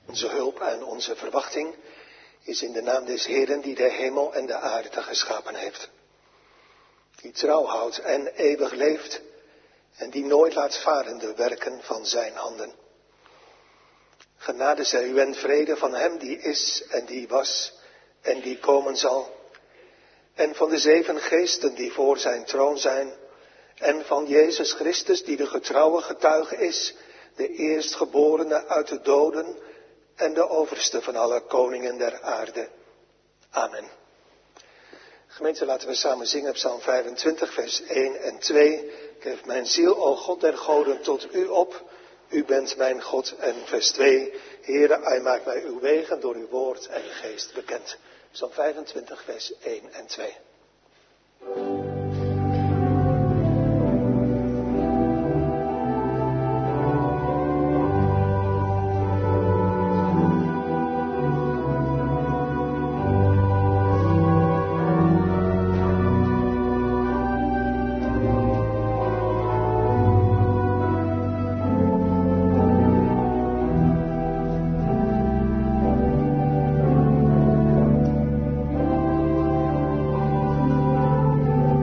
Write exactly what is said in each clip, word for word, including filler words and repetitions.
Onze hulp en onze verwachting is in de naam des Heeren die de hemel en de aarde geschapen heeft. Die trouw houdt en eeuwig leeft en die nooit laat varen de werken van zijn handen. Genade zij u en vrede van hem die is en die was en die komen zal. En van de zeven geesten die voor zijn troon zijn. En van Jezus Christus die de getrouwe getuige is, de eerstgeborene uit de doden en de overste van alle koningen der aarde. Amen. Gemeente, laten we samen zingen Psalm vijfentwintig, vers één en twee. Ik geef mijn ziel, o God der goden, tot u op. U bent mijn God. En vers twee. Heere, hij maakt mij uw wegen door uw woord en geest bekend. Psalm vijfentwintig, vers één en twee. Thank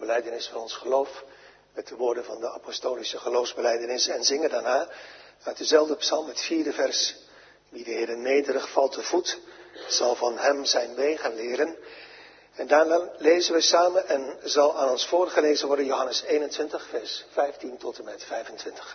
belijdenis van ons geloof met de woorden van de apostolische geloofsbelijdenis en zingen daarna uit dezelfde psalm het vierde vers. Wie de Heere nederig valt te voet, zal van hem zijn wegen leren. En daarna lezen we samen en zal aan ons voorgelezen worden Johannes eenentwintig, vers vijftien tot en met vijfentwintig.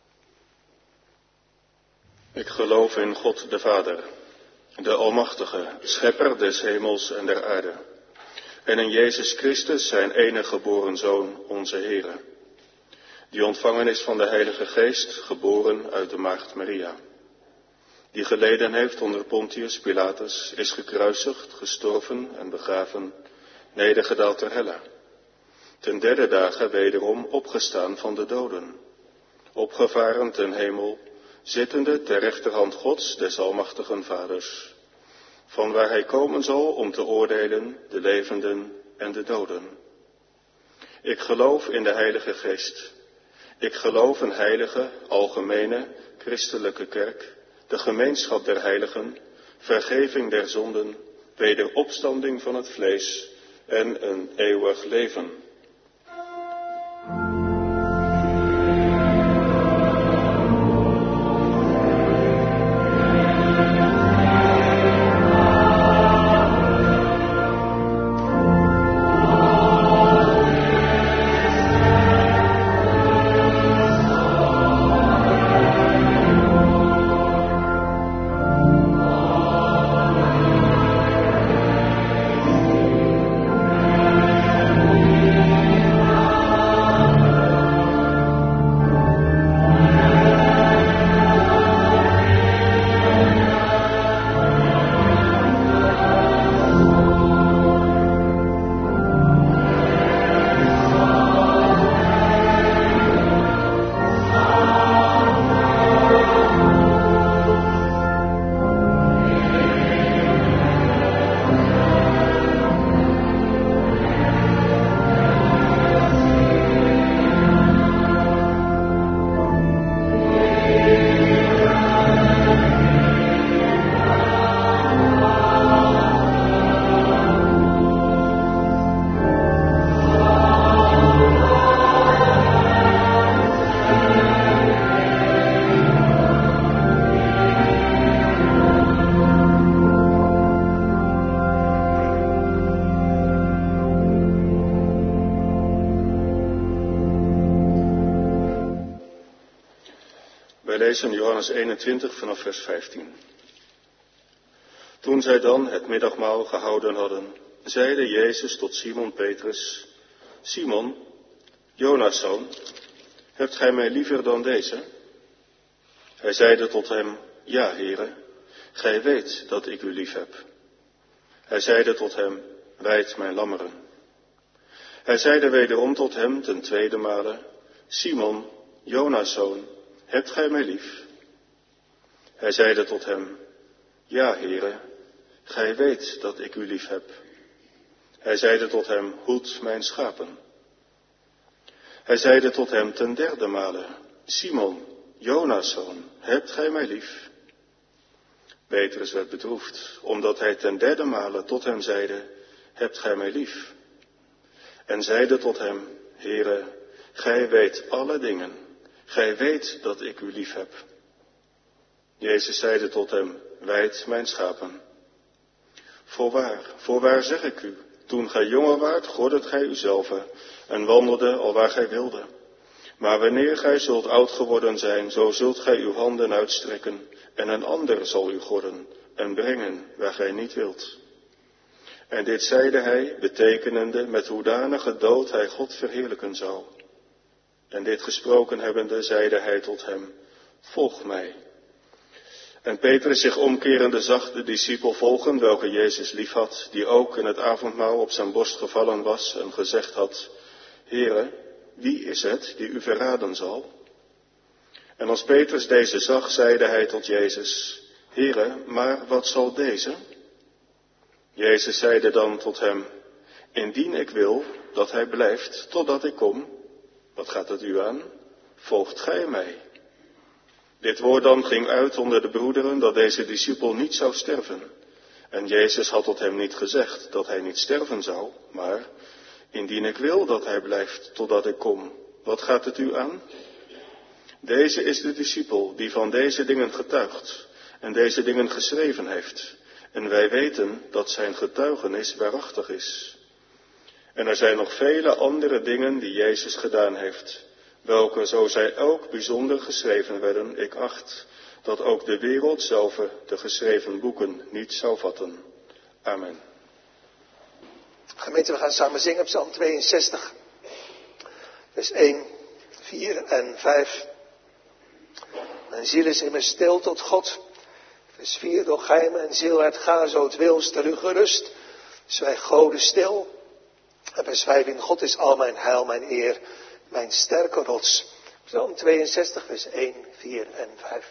Ik geloof in God de Vader, de Almachtige, Schepper des hemels en der aarde. En in Jezus Christus, zijn enige geboren Zoon, onze Heere. Die ontvangen is van de Heilige Geest, geboren uit de maagd Maria. Die geleden heeft onder Pontius Pilatus, is gekruisigd, gestorven en begraven, nedergedaald ter helle. Ten derde dagen wederom opgestaan van de doden. Opgevaren ten hemel, zittende ter rechterhand Gods, des Almachtigen Vaders. Van waar hij komen zal om te oordelen de levenden en de doden. Ik geloof in de Heilige Geest. Ik geloof een heilige, algemene, christelijke kerk, de gemeenschap der heiligen, vergeving der zonden, wederopstanding van het vlees en een eeuwig leven. Wij lezen Johannes eenentwintig vanaf vers vijftien. Toen zij dan het middagmaal gehouden hadden, zeide Jezus tot Simon Petrus: Simon, Jonas' zoon, hebt gij mij liever dan deze? Hij zeide tot hem: Ja, Heere, gij weet dat ik u lief heb. Hij zeide tot hem: Weid mijn lammeren. Hij zeide wederom tot hem ten tweede male: Simon, Jonas' zoon, hebt gij mij lief? Hij zeide tot hem: Ja, Heere, gij weet dat ik u lief heb. Hij zeide tot hem: Hoed mijn schapen. Hij zeide tot hem ten derde male: Simon, Jonas' zoon, hebt gij mij lief? Petrus werd bedroefd, omdat hij ten derde male tot hem zeide: Hebt gij mij lief? En zeide tot hem: Heere, gij weet alle dingen. Gij weet dat ik u lief heb. Jezus zeide tot hem: Weid mijn schapen. Voorwaar, voorwaar zeg ik u, toen gij jonger waart, gordet gij uzelve en wandelde alwaar gij wilde. Maar wanneer gij zult oud geworden zijn, zo zult gij uw handen uitstrekken en een ander zal u gorden en brengen waar gij niet wilt. En dit zeide hij, betekenende met hoedanige dood hij God verheerlijken zou. En dit gesproken hebbende, zeide hij tot hem: Volg mij. En Petrus zich omkerende zag de discipel volgen, welke Jezus liefhad, die ook in het avondmaal op zijn borst gevallen was en gezegd had: Heere, wie is het die u verraden zal? En als Petrus deze zag, zeide hij tot Jezus: Heere, maar wat zal deze? Jezus zeide dan tot hem: Indien ik wil dat hij blijft totdat ik kom, wat gaat het u aan? Volgt gij mij? Dit woord dan ging uit onder de broederen dat deze discipel niet zou sterven. En Jezus had tot hem niet gezegd dat hij niet sterven zou, maar: Indien ik wil dat hij blijft totdat ik kom, wat gaat het u aan? Deze is de discipel die van deze dingen getuigt en deze dingen geschreven heeft. En wij weten dat zijn getuigenis waarachtig is. En er zijn nog vele andere dingen die Jezus gedaan heeft, welke, zo zij ook bijzonder geschreven werden, ik acht dat ook de wereld zelf de geschreven boeken niet zou vatten. Amen. Gemeente, we gaan samen zingen Psalm tweeënzestig, vers één, vier en vijf. Mijn ziel is immers stil tot God. Vers vier, doch gij mijn ziel werd ga zo het wils ter u gerust. Zwijg Gode stil. En vers vijf, in God is al mijn heil, mijn eer, mijn sterke rots. Psalm tweeënzestig, vers één, vier en vijf.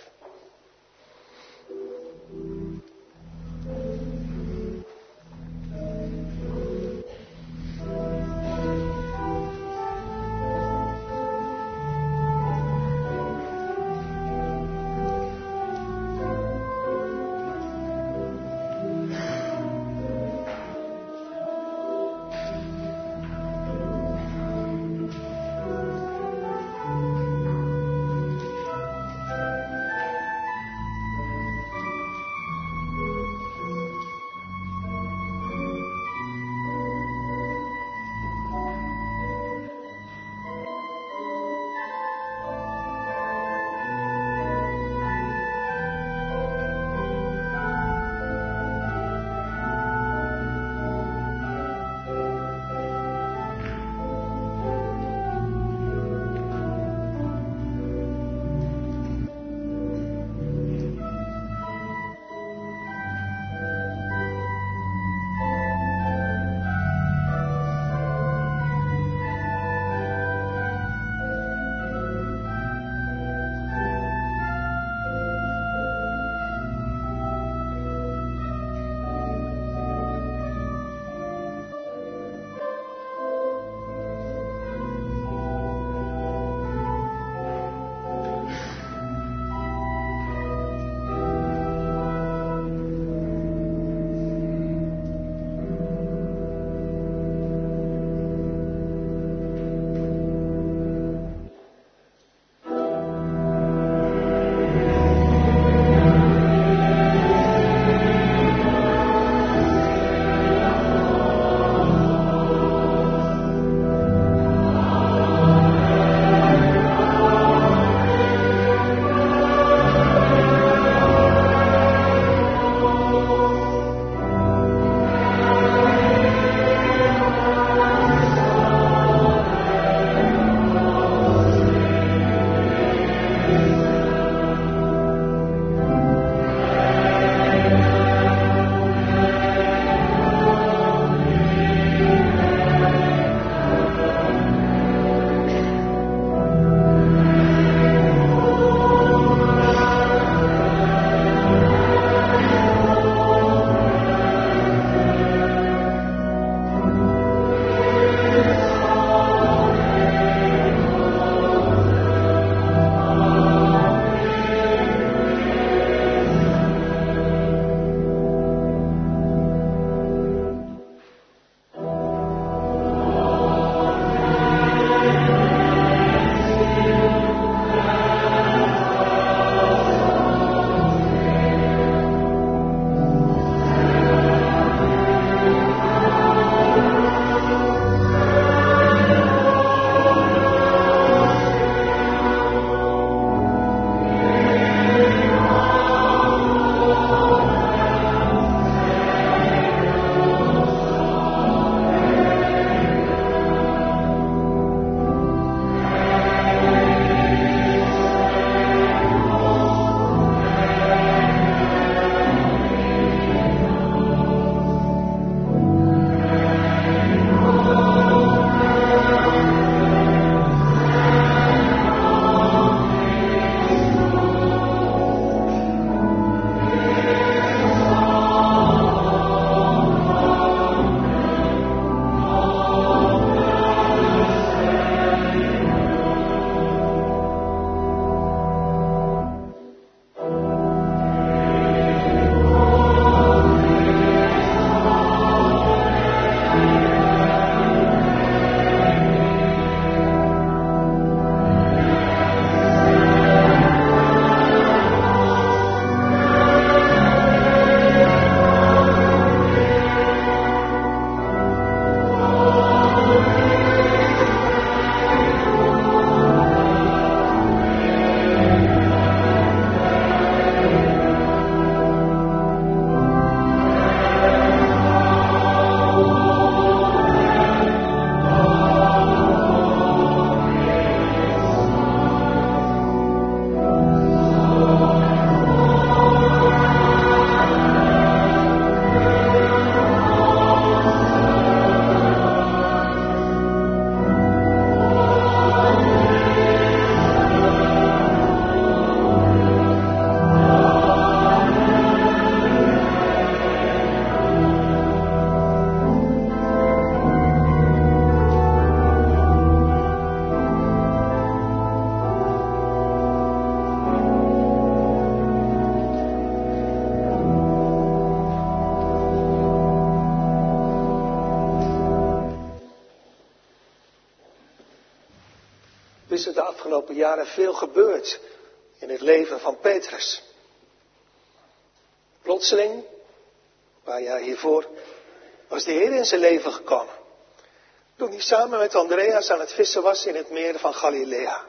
is er de afgelopen jaren veel gebeurd in het leven van Petrus. Plotseling, een paar jaar hiervoor, was de Heer in zijn leven gekomen. Toen hij samen met Andreas aan het vissen was in het meer van Galilea.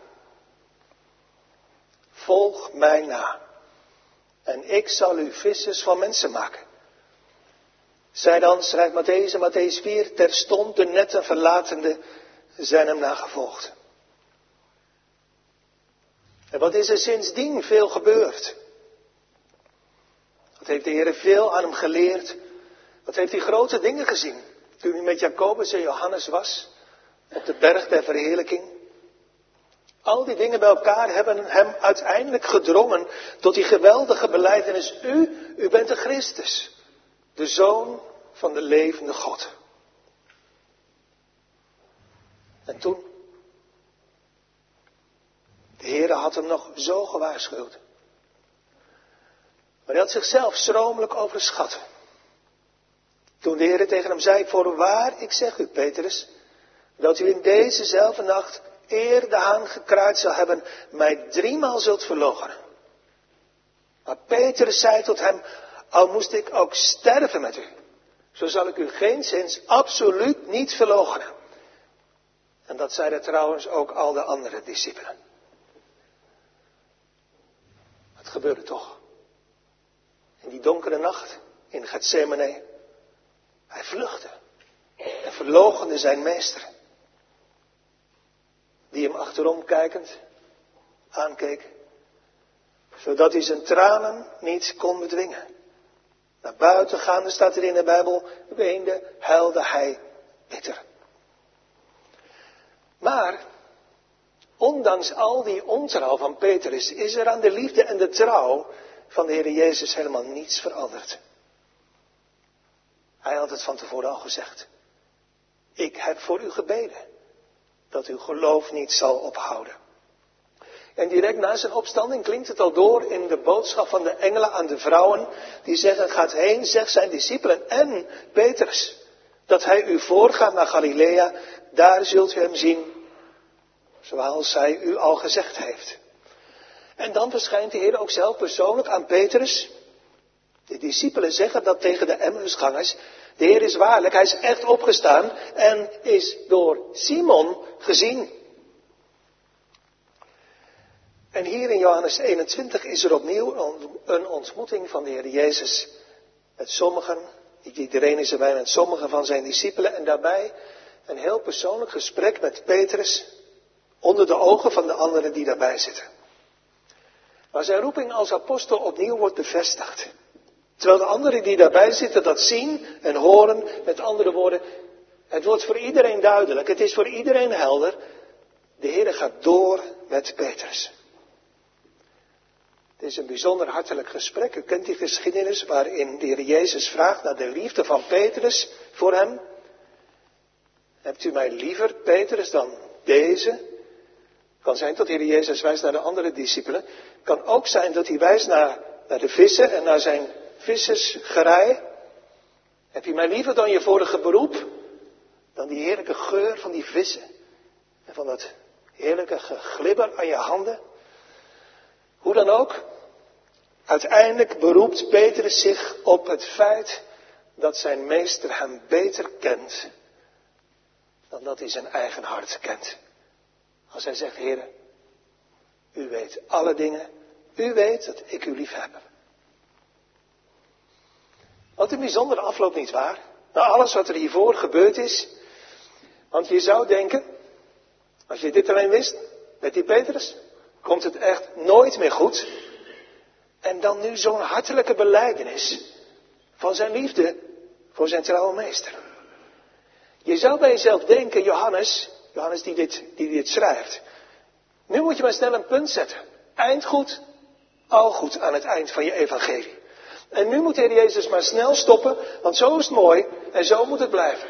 Volg mij na. En ik zal u vissers van mensen maken. Zij dan, schrijft Mattheüs in Mattheüs vier, terstond de netten verlatende, zijn hem nagevolgd. En wat is er sindsdien veel gebeurd? Wat heeft de Heer veel aan hem geleerd? Wat heeft hij grote dingen gezien? Toen hij met Jacobus en Johannes was, op de berg der verheerlijking. Al die dingen bij elkaar hebben hem uiteindelijk gedrongen tot die geweldige belijdenis. U, u bent de Christus, de Zoon van de levende God. En toen, de Heere had hem nog zo gewaarschuwd. Maar hij had zichzelf schromelijk overschat. Toen de Heere tegen hem zei, voorwaar, ik zeg u, Petrus, dat u in dezezelfde nacht, eer de haan gekraaid zal hebben, mij driemaal zult verloochenen. Maar Petrus zei tot hem, al moest ik ook sterven met u, zo zal ik u geenszins absoluut niet verloochenen. En dat zeiden trouwens ook al de andere discipelen. Het gebeurde toch. In die donkere nacht, in Getsemane, hij vluchtte en verloochende zijn meester. Die hem achterom kijkend aankeek, zodat hij zijn tranen niet kon bedwingen. Naar buiten gaande, staat er in de Bijbel, weende, huilde hij bitter. Maar, ondanks al die ontrouw van Petrus, is er aan de liefde en de trouw van de Heer Jezus helemaal niets veranderd. Hij had het van tevoren al gezegd. Ik heb voor u gebeden, dat uw geloof niet zal ophouden. En direct na zijn opstanding klinkt het al door in de boodschap van de engelen aan de vrouwen, die zeggen, gaat heen, zeg zijn discipelen en Petrus, dat hij u voorgaat naar Galilea, daar zult u hem zien, zoals hij u al gezegd heeft. En dan verschijnt de Heer ook zelf persoonlijk aan Petrus. De discipelen zeggen dat tegen de Emmausgangers, de Heer is waarlijk, hij is echt opgestaan en is door Simon gezien. En hier in Johannes eenentwintig is er opnieuw een ontmoeting van de Heer Jezus met sommigen, niet iedereen is erbij, met sommigen van zijn discipelen. En daarbij een heel persoonlijk gesprek met Petrus onder de ogen van de anderen die daarbij zitten. Waar zijn roeping als apostel opnieuw wordt bevestigd. Terwijl de anderen die daarbij zitten dat zien en horen, met andere woorden, het wordt voor iedereen duidelijk, het is voor iedereen helder. De Heer gaat door met Petrus. Het is een bijzonder hartelijk gesprek. U kent die geschiedenis waarin de Heer Jezus vraagt naar de liefde van Petrus voor hem. Hebt u mij liever, Petrus, dan deze? Kan zijn dat de Heer Jezus wijst naar de andere discipelen. Kan ook zijn dat hij wijst naar, naar de vissen en naar zijn vissersgerij. Heb je mij liever dan je vorige beroep? Dan die heerlijke geur van die vissen. En van dat heerlijke geglibber aan je handen. Hoe dan ook. Uiteindelijk beroept Petrus zich op het feit dat zijn meester hem beter kent dan dat hij zijn eigen hart kent. Als hij zegt, Heere, u weet alle dingen, u weet dat ik u lief heb. Wat een bijzondere afloop, niet waar? Na alles wat er hiervoor gebeurd is. Want je zou denken, als je dit alleen wist, met die Petrus, komt het echt nooit meer goed. En dan nu zo'n hartelijke belijdenis van zijn liefde voor zijn trouwe meester. Je zou bij jezelf denken, Johannes, Johannes die dit, die dit schrijft. Nu moet je maar snel een punt zetten. Eind goed, al goed aan het eind van je evangelie. En nu moet de Heer Jezus maar snel stoppen, want zo is het mooi en zo moet het blijven.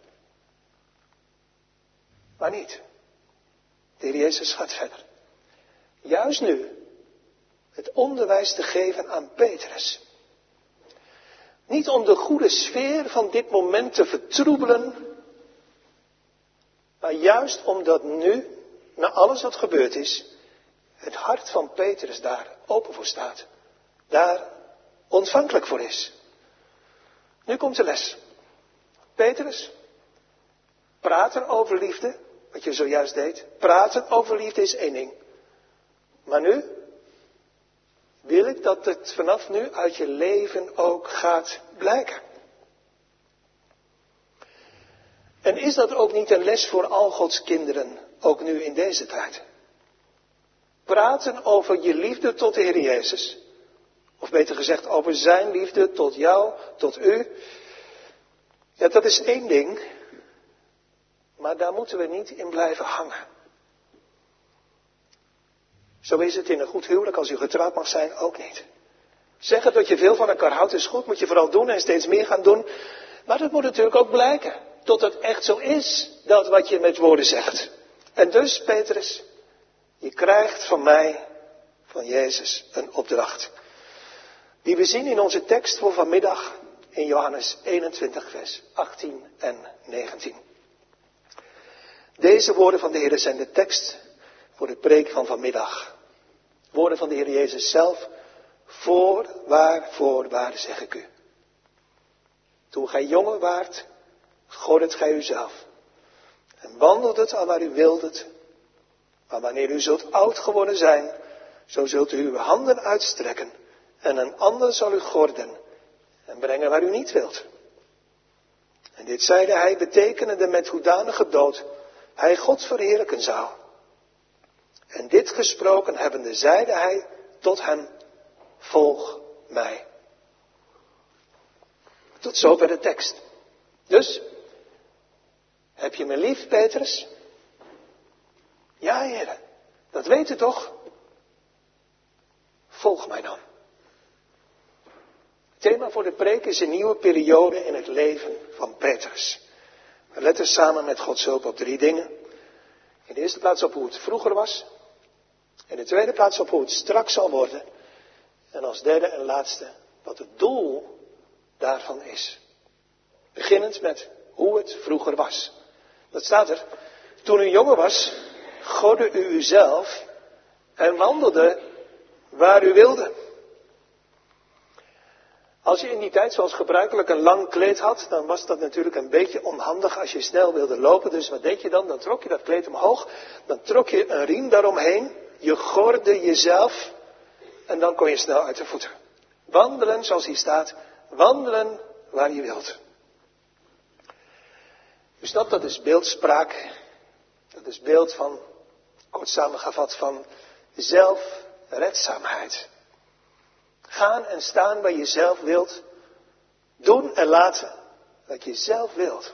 Maar niet. De Heer Jezus gaat verder. Juist nu het onderwijs te geven aan Petrus. Niet om de goede sfeer van dit moment te vertroebelen, maar juist omdat nu, na alles wat gebeurd is, het hart van Petrus daar open voor staat. Daar ontvankelijk voor is. Nu komt de les. Petrus, praten over liefde, wat je zojuist deed. Praten over liefde is één ding. Maar nu wil ik dat het vanaf nu uit je leven ook gaat blijken. En is dat ook niet een les voor al Gods kinderen, ook nu in deze tijd? Praten over je liefde tot de Heer Jezus. Of beter gezegd, over zijn liefde tot jou, tot u. Ja, dat is één ding. Maar daar moeten we niet in blijven hangen. Zo is het in een goed huwelijk, als u getrouwd mag zijn, ook niet. Zeggen dat je veel van elkaar houdt is goed, moet je vooral doen en steeds meer gaan doen. Maar dat moet natuurlijk ook blijken. Tot het echt zo is, dat wat je met woorden zegt. En dus, Petrus, je krijgt van mij, van Jezus, een opdracht. Die we zien in onze tekst voor vanmiddag in Johannes eenentwintig, vers achttien en negentien. Deze woorden van de Heer zijn de tekst voor de preek van vanmiddag. Woorden van de Heer Jezus zelf. Voorwaar, voorwaar zeg ik u. Toen gij jonger waart, goddet gij uzelf. En wandeldet al waar u wildet. Maar wanneer u zult oud geworden zijn, zo zult u uw handen uitstrekken. En een ander zal u gorden en brengen waar u niet wilt. En dit zeide hij, betekenende met hoedanige dood hij God verheerlijken zou. En dit gesproken hebbende zeide hij tot hem, volg mij. Tot zover de tekst. Dus, heb je me lief, Petrus? Ja, heren, dat weet u toch? Volg mij dan. Het thema voor de preek is een nieuwe periode in het leven van Petrus. We letten samen met Gods hulp op drie dingen. In de eerste plaats op hoe het vroeger was. In de tweede plaats op hoe het straks zal worden. En als derde en laatste wat het doel daarvan is. Beginnend met hoe het vroeger was. Dat staat er. Toen u jonger was, godde u uzelf en wandelde waar u wilde. Als je in die tijd zoals gebruikelijk een lang kleed had, dan was dat natuurlijk een beetje onhandig als je snel wilde lopen. Dus wat deed je dan? Dan trok je dat kleed omhoog, dan trok je een riem daaromheen, je gorde jezelf en dan kon je snel uit de voeten. Wandelen, zoals hier staat, wandelen waar je wilt. U snapt, dat is beeldspraak, dat is beeld van, kort samengevat, van zelfredzaamheid. Gaan en staan waar je zelf wilt. Doen en laten wat je zelf wilt.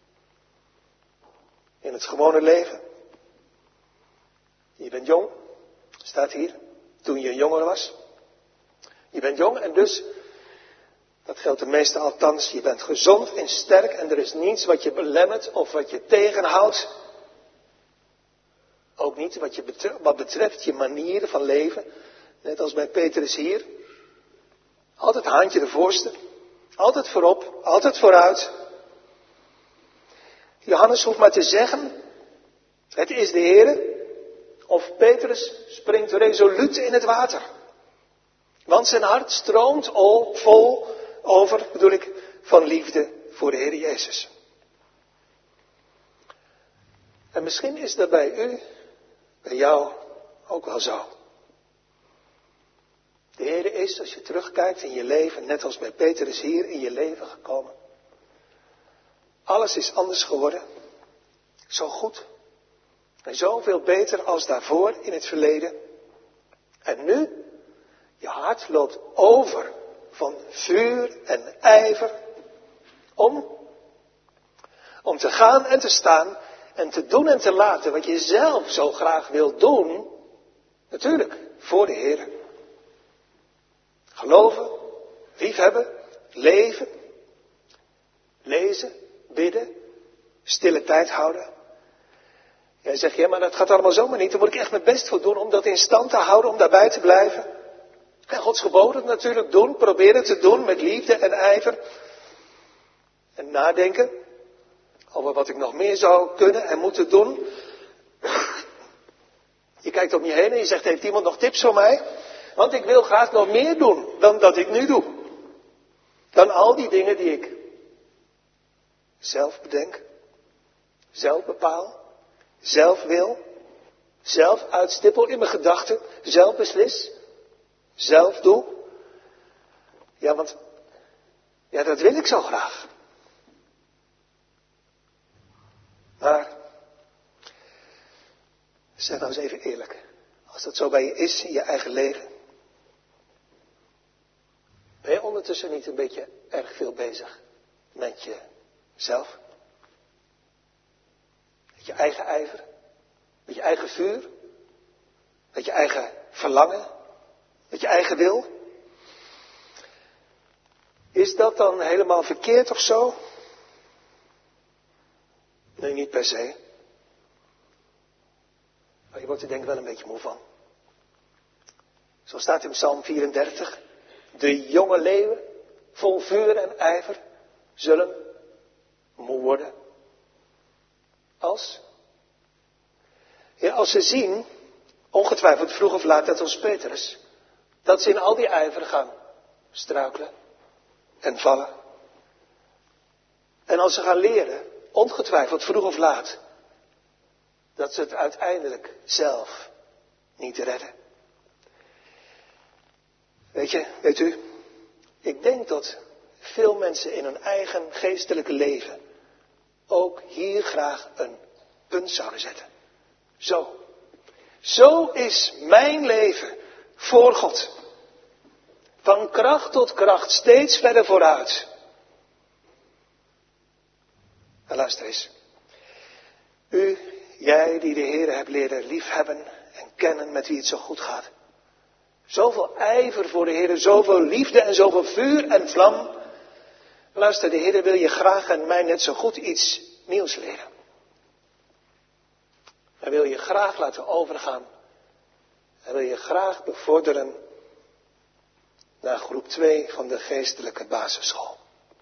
In het gewone leven. Je bent jong. Staat hier. Toen je jonger was. Je bent jong en dus, dat geldt de meeste althans, je bent gezond en sterk. En er is niets wat je belemmert of wat je tegenhoudt. Ook niet wat, je betreft, wat betreft je manieren van leven. Net als bij Petrus hier. Altijd haantje de voorste. Altijd voorop. Altijd vooruit. Johannes hoeft maar te zeggen. Het is de Heere. Of Petrus springt resoluut in het water. Want zijn hart stroomt al vol over, bedoel ik, van liefde voor de Heer Jezus. En misschien is dat bij u, bij jou ook wel zo. De Heer is, als je terugkijkt in je leven, net als bij Petrus hier in je leven gekomen. Alles is anders geworden. Zo goed. En zoveel beter als daarvoor in het verleden. En nu, je hart loopt over van vuur en ijver. Om, om te gaan en te staan en te doen en te laten wat je zelf zo graag wilt doen. Natuurlijk, voor de Heer. Geloven, liefhebben, leven, lezen, bidden, stille tijd houden. Jij zegt, ja, maar dat gaat allemaal zomaar niet. Daar moet ik echt mijn best voor doen om dat in stand te houden, om daarbij te blijven. En Gods geboden natuurlijk doen, proberen te doen met liefde en ijver. En nadenken over wat ik nog meer zou kunnen en moeten doen. kijkt om je heen en je zegt, heeft iemand nog tips voor mij? Want ik wil graag nog meer doen dan dat ik nu doe. Dan al die dingen die ik zelf bedenk, zelf bepaal, zelf wil, zelf uitstippel in mijn gedachten, zelf beslis, zelf doe. Ja, want ja, dat wil ik zo graag. Maar, zeg nou eens even eerlijk. Als dat zo bij je is in je eigen leven. Ben je ondertussen niet een beetje erg veel bezig met jezelf? Met je eigen ijver? Met je eigen vuur? Met je eigen verlangen? Met je eigen wil? Is dat dan helemaal verkeerd of zo? Nee, niet per se. Maar je wordt er denk ik wel een beetje moe van. Zo staat in Psalm vierendertig. De jonge leeuwen, vol vuur en ijver, zullen moe worden. Als? Ja, als ze zien, ongetwijfeld vroeg of laat, net als Petrus, dat ze in al die ijver gaan struikelen en vallen. En als ze gaan leren, ongetwijfeld vroeg of laat, dat ze het uiteindelijk zelf niet redden. Weet je, weet u, ik denk dat veel mensen in hun eigen geestelijke leven ook hier graag een punt zouden zetten. Zo. Zo is mijn leven voor God. Van kracht tot kracht, steeds verder vooruit. En luister eens. U, jij die de Heer hebt leren liefhebben en kennen, met wie het zo goed gaat. Zoveel ijver voor de Heer, zoveel liefde en zoveel vuur en vlam. Luister, de Heer wil je graag en mij net zo goed iets nieuws leren. Hij wil je graag laten overgaan. Hij wil je graag bevorderen naar groep twee van de geestelijke basisschool.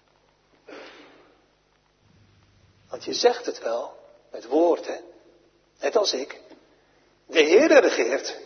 Want je zegt het wel, met woorden, net als ik. De Heer regeert.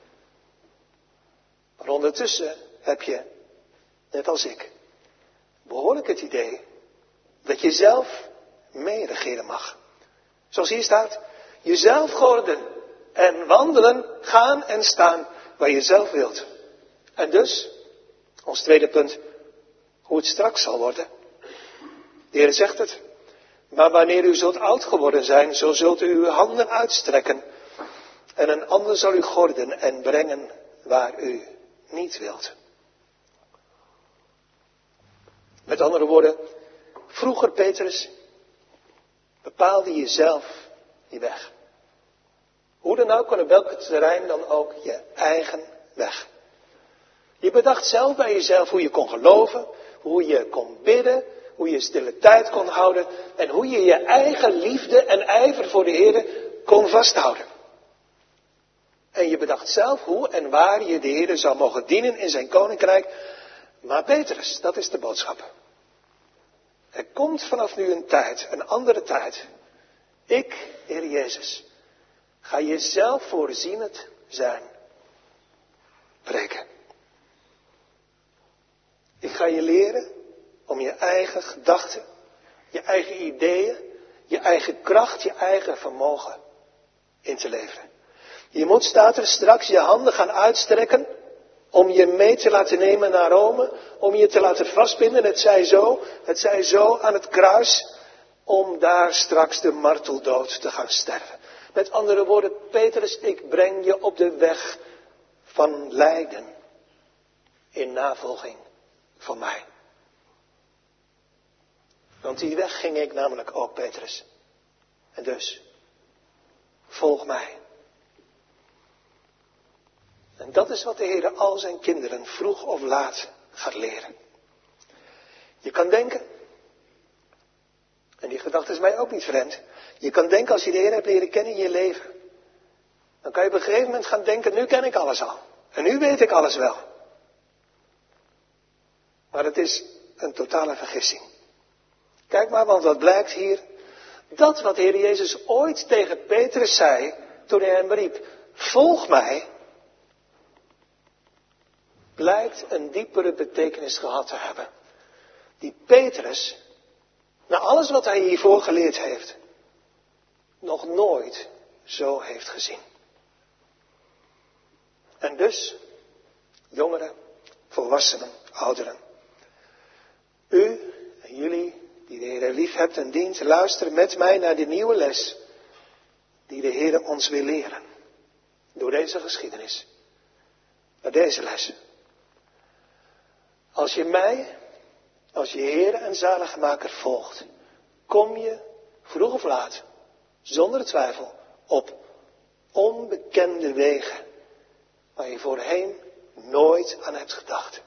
Maar ondertussen heb je, net als ik, behoorlijk het idee dat je zelf mee regeren mag. Zoals hier staat, jezelf gorden en wandelen, gaan en staan waar je zelf wilt. En dus, ons tweede punt, hoe het straks zal worden. De Heer zegt het, maar wanneer u zult oud geworden zijn, zo zult u uw handen uitstrekken en een ander zal u gorden en brengen waar u niet wilt. Met andere woorden, vroeger Petrus, bepaalde je zelf je weg. Hoe dan ook, en op welk terrein dan ook, je eigen weg. Je bedacht zelf bij jezelf hoe je kon geloven, hoe je kon bidden, hoe je stille tijd kon houden en hoe je je eigen liefde en ijver voor de Heer kon vasthouden. En je bedacht zelf hoe en waar je de Heer zou mogen dienen in zijn koninkrijk. Maar Petrus, dat is de boodschap. Er komt vanaf nu een tijd, een andere tijd. Ik, Heer Jezus, ga jezelf voorzienend zijn. Preken. Ik ga je leren om je eigen gedachten, je eigen ideeën, je eigen kracht, je eigen vermogen in te leveren. Je moet, staat er, straks je handen gaan uitstrekken om je mee te laten nemen naar Rome, om je te laten vastbinden, het zij zo, het zij zo aan het kruis, om daar straks de marteldood te gaan sterven. Met andere woorden, Petrus, ik breng je op de weg van lijden in navolging van mij. Want die weg ging ik namelijk ook, Petrus. En dus, volg mij. En dat is wat de Heer al zijn kinderen vroeg of laat gaat leren. Je kan denken, en die gedachte is mij ook niet vreemd. Je kan denken, als je de Heer hebt leren kennen in je leven, dan kan je op een gegeven moment gaan denken, nu ken ik alles al. En nu weet ik alles wel. Maar het is een totale vergissing. Kijk maar, want wat blijkt hier? Dat wat de Heer Jezus ooit tegen Petrus zei, toen hij hem riep, volg mij, blijkt een diepere betekenis gehad te hebben. Die Petrus, na alles wat hij hiervoor geleerd heeft, nog nooit zo heeft gezien. En dus, jongeren, volwassenen, ouderen, u en jullie die de Heer lief hebt en dient, luisteren met mij naar de nieuwe les die de Heer ons wil leren. Door deze geschiedenis. Naar deze les. Als je mij, als je Heer en Zaligmaker volgt, kom je vroeg of laat, zonder twijfel, op onbekende wegen waar je voorheen nooit aan hebt gedacht.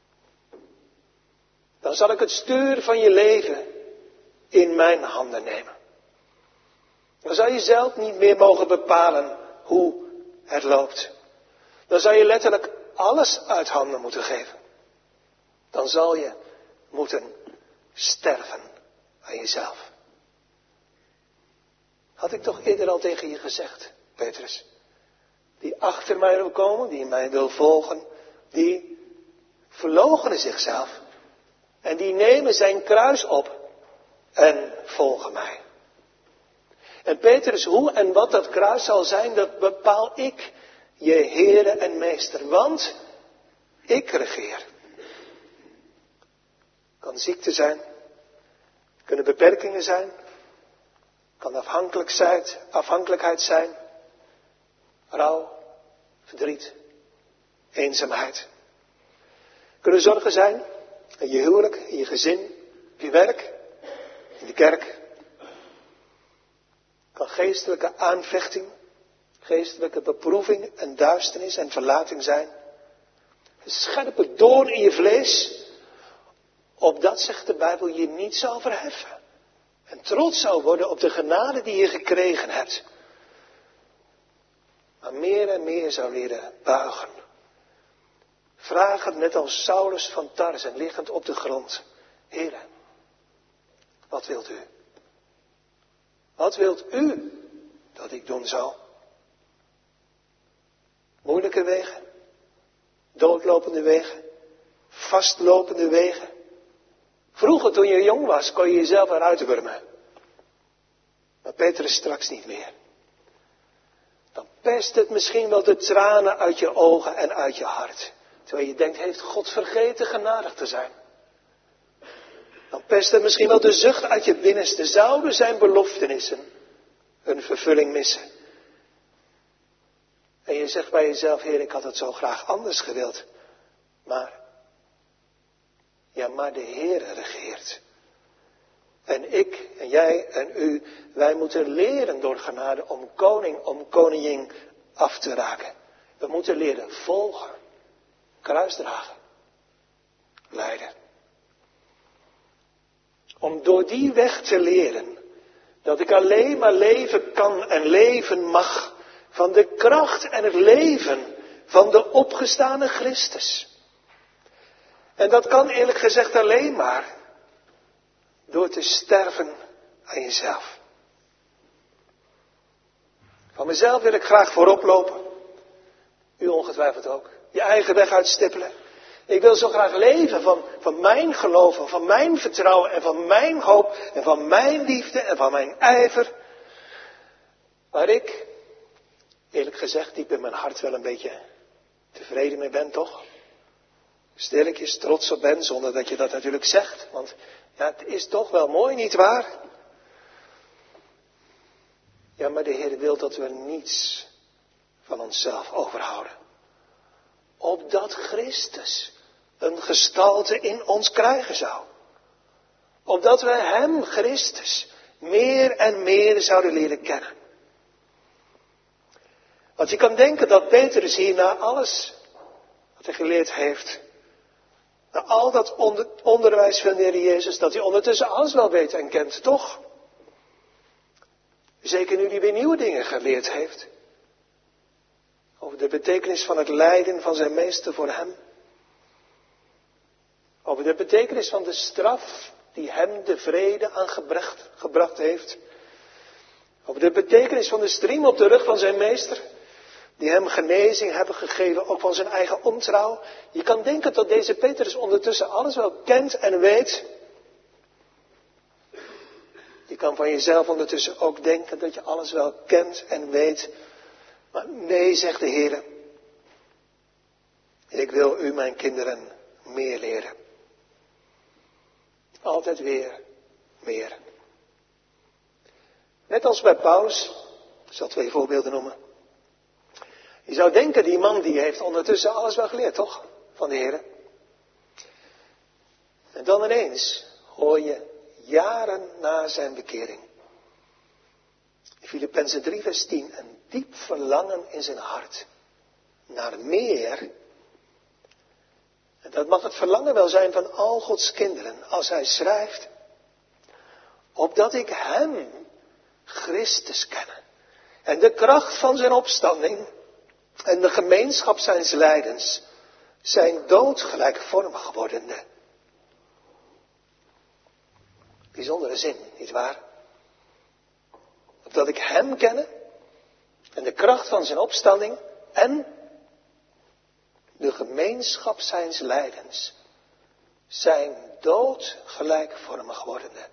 Dan zal ik het stuur van je leven in mijn handen nemen. Dan zal je zelf niet meer mogen bepalen hoe het loopt. Dan zal je letterlijk alles uit handen moeten geven. Dan zal je moeten sterven aan jezelf. Had ik toch eerder al tegen je gezegd, Petrus. Die achter mij wil komen, die mij wil volgen, die verloochenen zichzelf. En die nemen zijn kruis op en volgen mij. En Petrus, hoe en wat dat kruis zal zijn, dat bepaal ik, je Heere en Meester. Want ik regeer. Kan ziekte zijn, kunnen beperkingen zijn, kan afhankelijkheid, afhankelijkheid zijn, rouw, verdriet, eenzaamheid. Kunnen zorgen zijn in je huwelijk, in je gezin, op je werk, in de kerk. Kan geestelijke aanvechting, geestelijke beproeving en duisternis en verlating zijn. Een scherpe doorn in je vlees, opdat, zegt de Bijbel, je niet zal verheffen. En trots zou worden op de genade die je gekregen hebt. Maar meer en meer zou leren buigen. Vragend net als Saulus van Tarsen, liggend op de grond. Heere, wat wilt u? Wat wilt u dat ik doen zal? Moeilijke wegen, doodlopende wegen, vastlopende wegen. Vroeger toen je jong was kon je jezelf eruit wurmen. Maar Petrus straks niet meer. Dan pest het misschien wel de tranen uit je ogen en uit je hart. Terwijl je denkt, heeft God vergeten genadig te zijn? Dan pest het misschien wel de zucht uit je binnenste. Zouden zijn beloftenissen hun vervulling missen? En je zegt bij jezelf, Heer, ik had het zo graag anders gewild. Maar, ja, maar de Heer regeert. En ik en jij en u, wij moeten leren door genade om koning, om koningin af te raken. We moeten leren volgen, kruisdragen, lijden. Om door die weg te leren dat ik alleen maar leven kan en leven mag van de kracht en het leven van de opgestane Christus. En dat kan eerlijk gezegd alleen maar door te sterven aan jezelf. Van mezelf wil ik graag voorop lopen. U ongetwijfeld ook. Je eigen weg uitstippelen. Ik wil zo graag leven van, van mijn geloof, en van mijn vertrouwen en van mijn hoop en van mijn liefde en van mijn ijver. Waar ik, eerlijk gezegd, diep in mijn hart wel een beetje tevreden mee ben, toch? Stilletjes trots op ben, zonder dat je dat natuurlijk zegt. Want ja, het is toch wel mooi, nietwaar? Ja, maar de Heer wil dat we niets van onszelf overhouden. Opdat Christus een gestalte in ons krijgen zou. Opdat we Hem, Christus, meer en meer zouden leren kennen. Want je kan denken dat Petrus hier na alles wat hij geleerd heeft, na al dat onder, onderwijs van de Heer Jezus, dat hij ondertussen alles wel weet en kent, toch? Zeker nu hij weer nieuwe dingen geleerd heeft. Over de betekenis van het lijden van zijn meester voor hem. Over de betekenis van de straf die hem de vrede aangebracht gebracht heeft. Over de betekenis van de striem op de rug van zijn meester. Die hem genezing hebben gegeven, ook van zijn eigen ontrouw. Je kan denken dat deze Petrus ondertussen alles wel kent en weet. Je kan van jezelf ondertussen ook denken dat je alles wel kent en weet. Maar nee, zegt de Heer. Ik wil u, mijn kinderen, meer leren. Altijd weer meer. Net als bij Paulus, ik zal twee voorbeelden noemen. Je zou denken, die man die heeft ondertussen alles wel geleerd, toch? Van de Heer. En dan ineens hoor je jaren na zijn bekering. In Filippenzen drie vers tien, een diep verlangen in zijn hart. Naar meer. En dat mag het verlangen wel zijn van al Gods kinderen. Als hij schrijft, opdat ik hem, Christus, kennen. En de kracht van zijn opstanding. En de gemeenschap zijns lijdens. Zijn dood gelijkvormig wordende. Bijzondere zin, nietwaar? Opdat ik hem kennen. En de kracht van zijn opstanding. En de gemeenschap zijns lijdens. Zijn dood gelijkvormig wordende.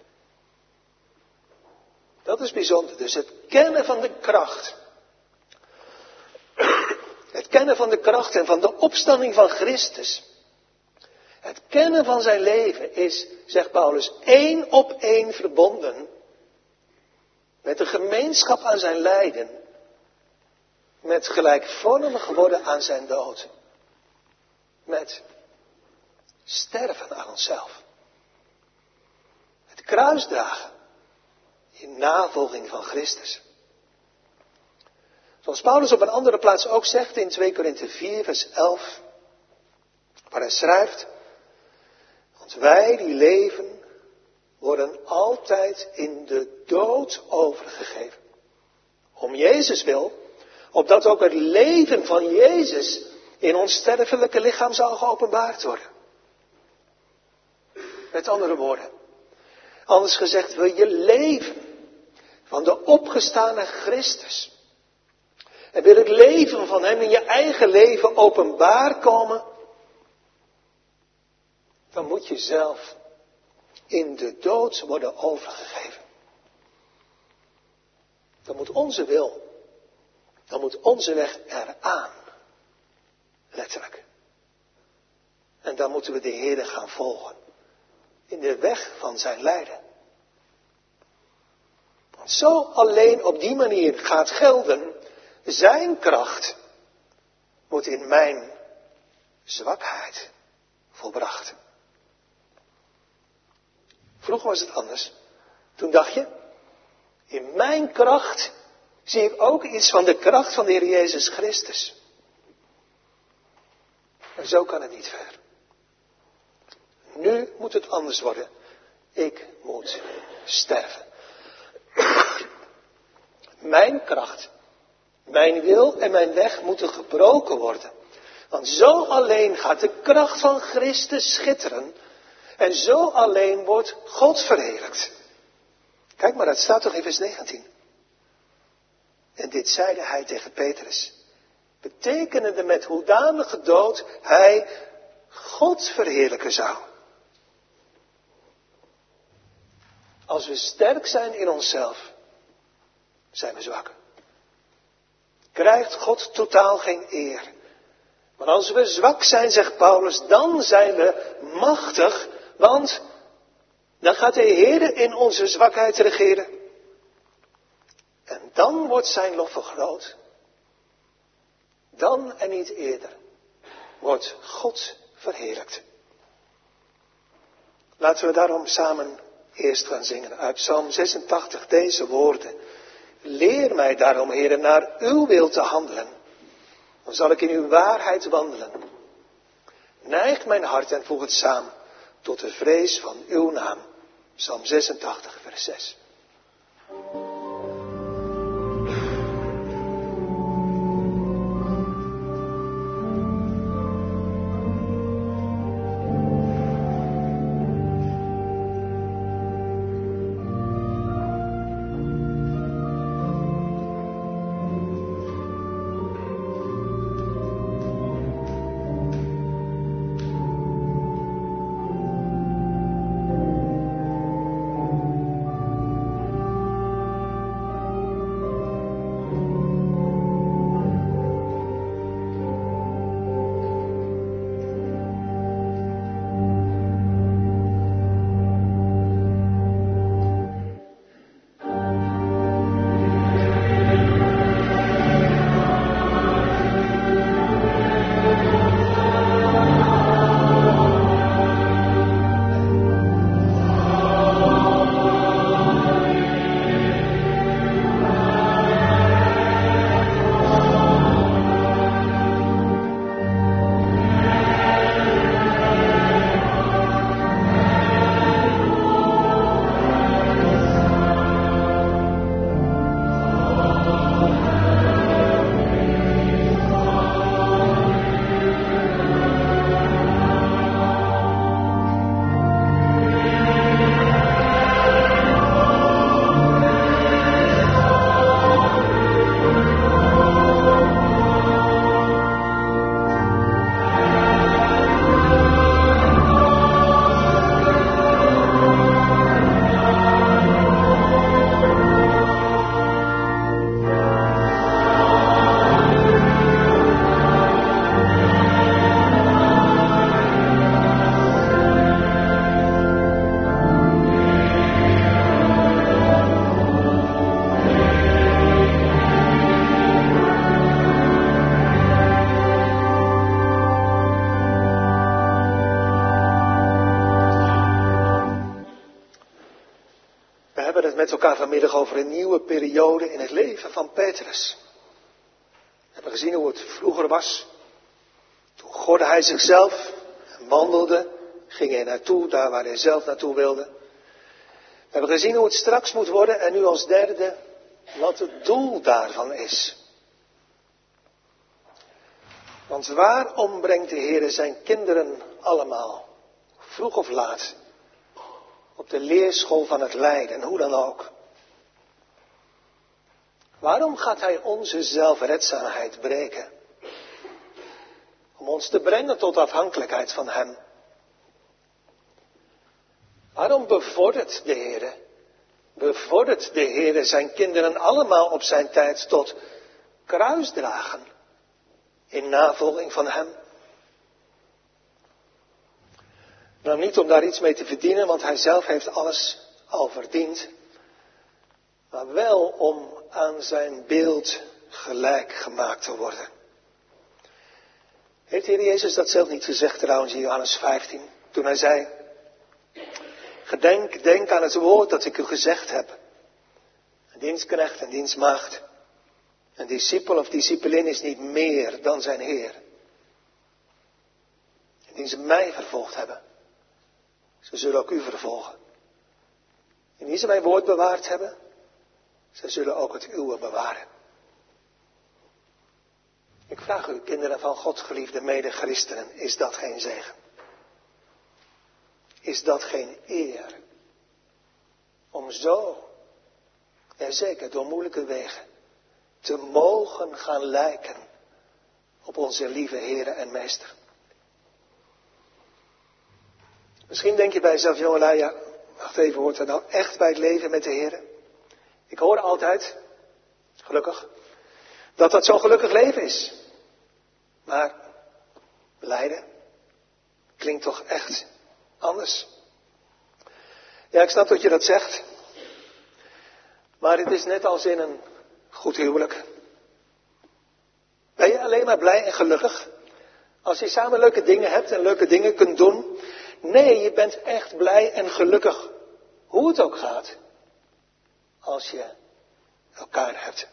Dat is bijzonder. Dus het kennen van de kracht. Het kennen van de kracht en van de opstanding van Christus. Het kennen van zijn leven is, zegt Paulus, één op één verbonden met de gemeenschap aan zijn lijden. Met gelijkvormig worden aan zijn dood. Met sterven aan onszelf. Het kruisdragen in navolging van Christus. Zoals Paulus op een andere plaats ook zegt in twee Korinthe vier vers elf. Waar hij schrijft. Want wij die leven worden altijd in de dood overgegeven. Om Jezus wil. Opdat ook het leven van Jezus in ons sterfelijke lichaam zal geopenbaard worden. Met andere woorden. Anders gezegd, wil je leven van de opgestane Christus. En wil het leven van hem in je eigen leven openbaar komen. Dan moet je zelf in de dood worden overgegeven. Dan moet onze wil, dan moet onze weg eraan. Letterlijk. En dan moeten we de Heer gaan volgen. In de weg van zijn lijden. Want zo alleen op die manier gaat gelden. Zijn kracht wordt in mijn zwakheid volbracht. Vroeger was het anders. Toen dacht je, in mijn kracht zie ik ook iets van de kracht van de Heer Jezus Christus. En zo kan het niet verder. Nu moet het anders worden. Ik moet sterven. Mijn kracht, mijn wil en mijn weg moeten gebroken worden. Want zo alleen gaat de kracht van Christus schitteren. En zo alleen wordt God verheerlijkt. Kijk maar, dat staat toch in vers negentien. En dit zeide hij tegen Petrus. Betekenende met hoedanige dood hij God verheerlijken zou. Als we sterk zijn in onszelf, zijn we zwak. Krijgt God totaal geen eer. Maar als we zwak zijn, zegt Paulus, dan zijn we machtig, want dan gaat de Heer in onze zwakheid regeren. En dan wordt zijn lof vergroot. Dan en niet eerder wordt God verheerlijkt. Laten we daarom samen eerst gaan zingen uit Psalm zesentachtig deze woorden. Leer mij daarom, Heere, naar uw wil te handelen. Dan zal ik in uw waarheid wandelen. Neig mijn hart en voeg het samen tot de vrees van uw naam. Psalm zesentachtig vers zes. met elkaar vanmiddag over een nieuwe periode in het leven van Petrus. We hebben gezien hoe het vroeger was. Toen gordde hij zichzelf en wandelde, ging hij naartoe, daar waar hij zelf naartoe wilde. We hebben gezien hoe het straks moet worden en nu als derde wat het doel daarvan is. Want waarom brengt de Heer zijn kinderen allemaal, vroeg of laat, op de leerschool van het lijden, en hoe dan ook? Waarom gaat hij onze zelfredzaamheid breken? Om ons te brengen tot afhankelijkheid van hem. Waarom bevordert de Heer, bevordert de Heer zijn kinderen allemaal op zijn tijd tot kruisdragen in navolging van hem? Nou, niet om daar iets mee te verdienen, want hij zelf heeft alles al verdiend. Maar wel om aan zijn beeld gelijk gemaakt te worden. Heeft de Heer Jezus dat zelf niet gezegd trouwens in Johannes vijftien? Toen hij zei, gedenk, denk aan het woord dat ik u gezegd heb. Een dienstknecht en dienstmaagd. Een discipel of discipelin is niet meer dan zijn Heer. Indien ze mij vervolgd hebben, ze zullen ook u vervolgen. Indien ze mijn woord bewaard hebben, ze zullen ook het uwe bewaren. Ik vraag u, kinderen van God, geliefde medechristenen, is dat geen zegen? Is dat geen eer? Om zo, ja zeker door moeilijke wegen, te mogen gaan lijken op onze lieve Heere en Meester. Misschien denk je bij jezelf, jongelui, ja, wacht even, hoort er nou echt bij het leven met de Heere? Ik hoor altijd, gelukkig, dat dat zo'n gelukkig leven is. Maar lijden klinkt toch echt anders. Ja, ik snap dat je dat zegt. Maar het is net als in een goed huwelijk. Ben je alleen maar blij en gelukkig als je samen leuke dingen hebt en leuke dingen kunt doen? Nee, je bent echt blij en gelukkig, hoe het ook gaat, als je elkaar hebt.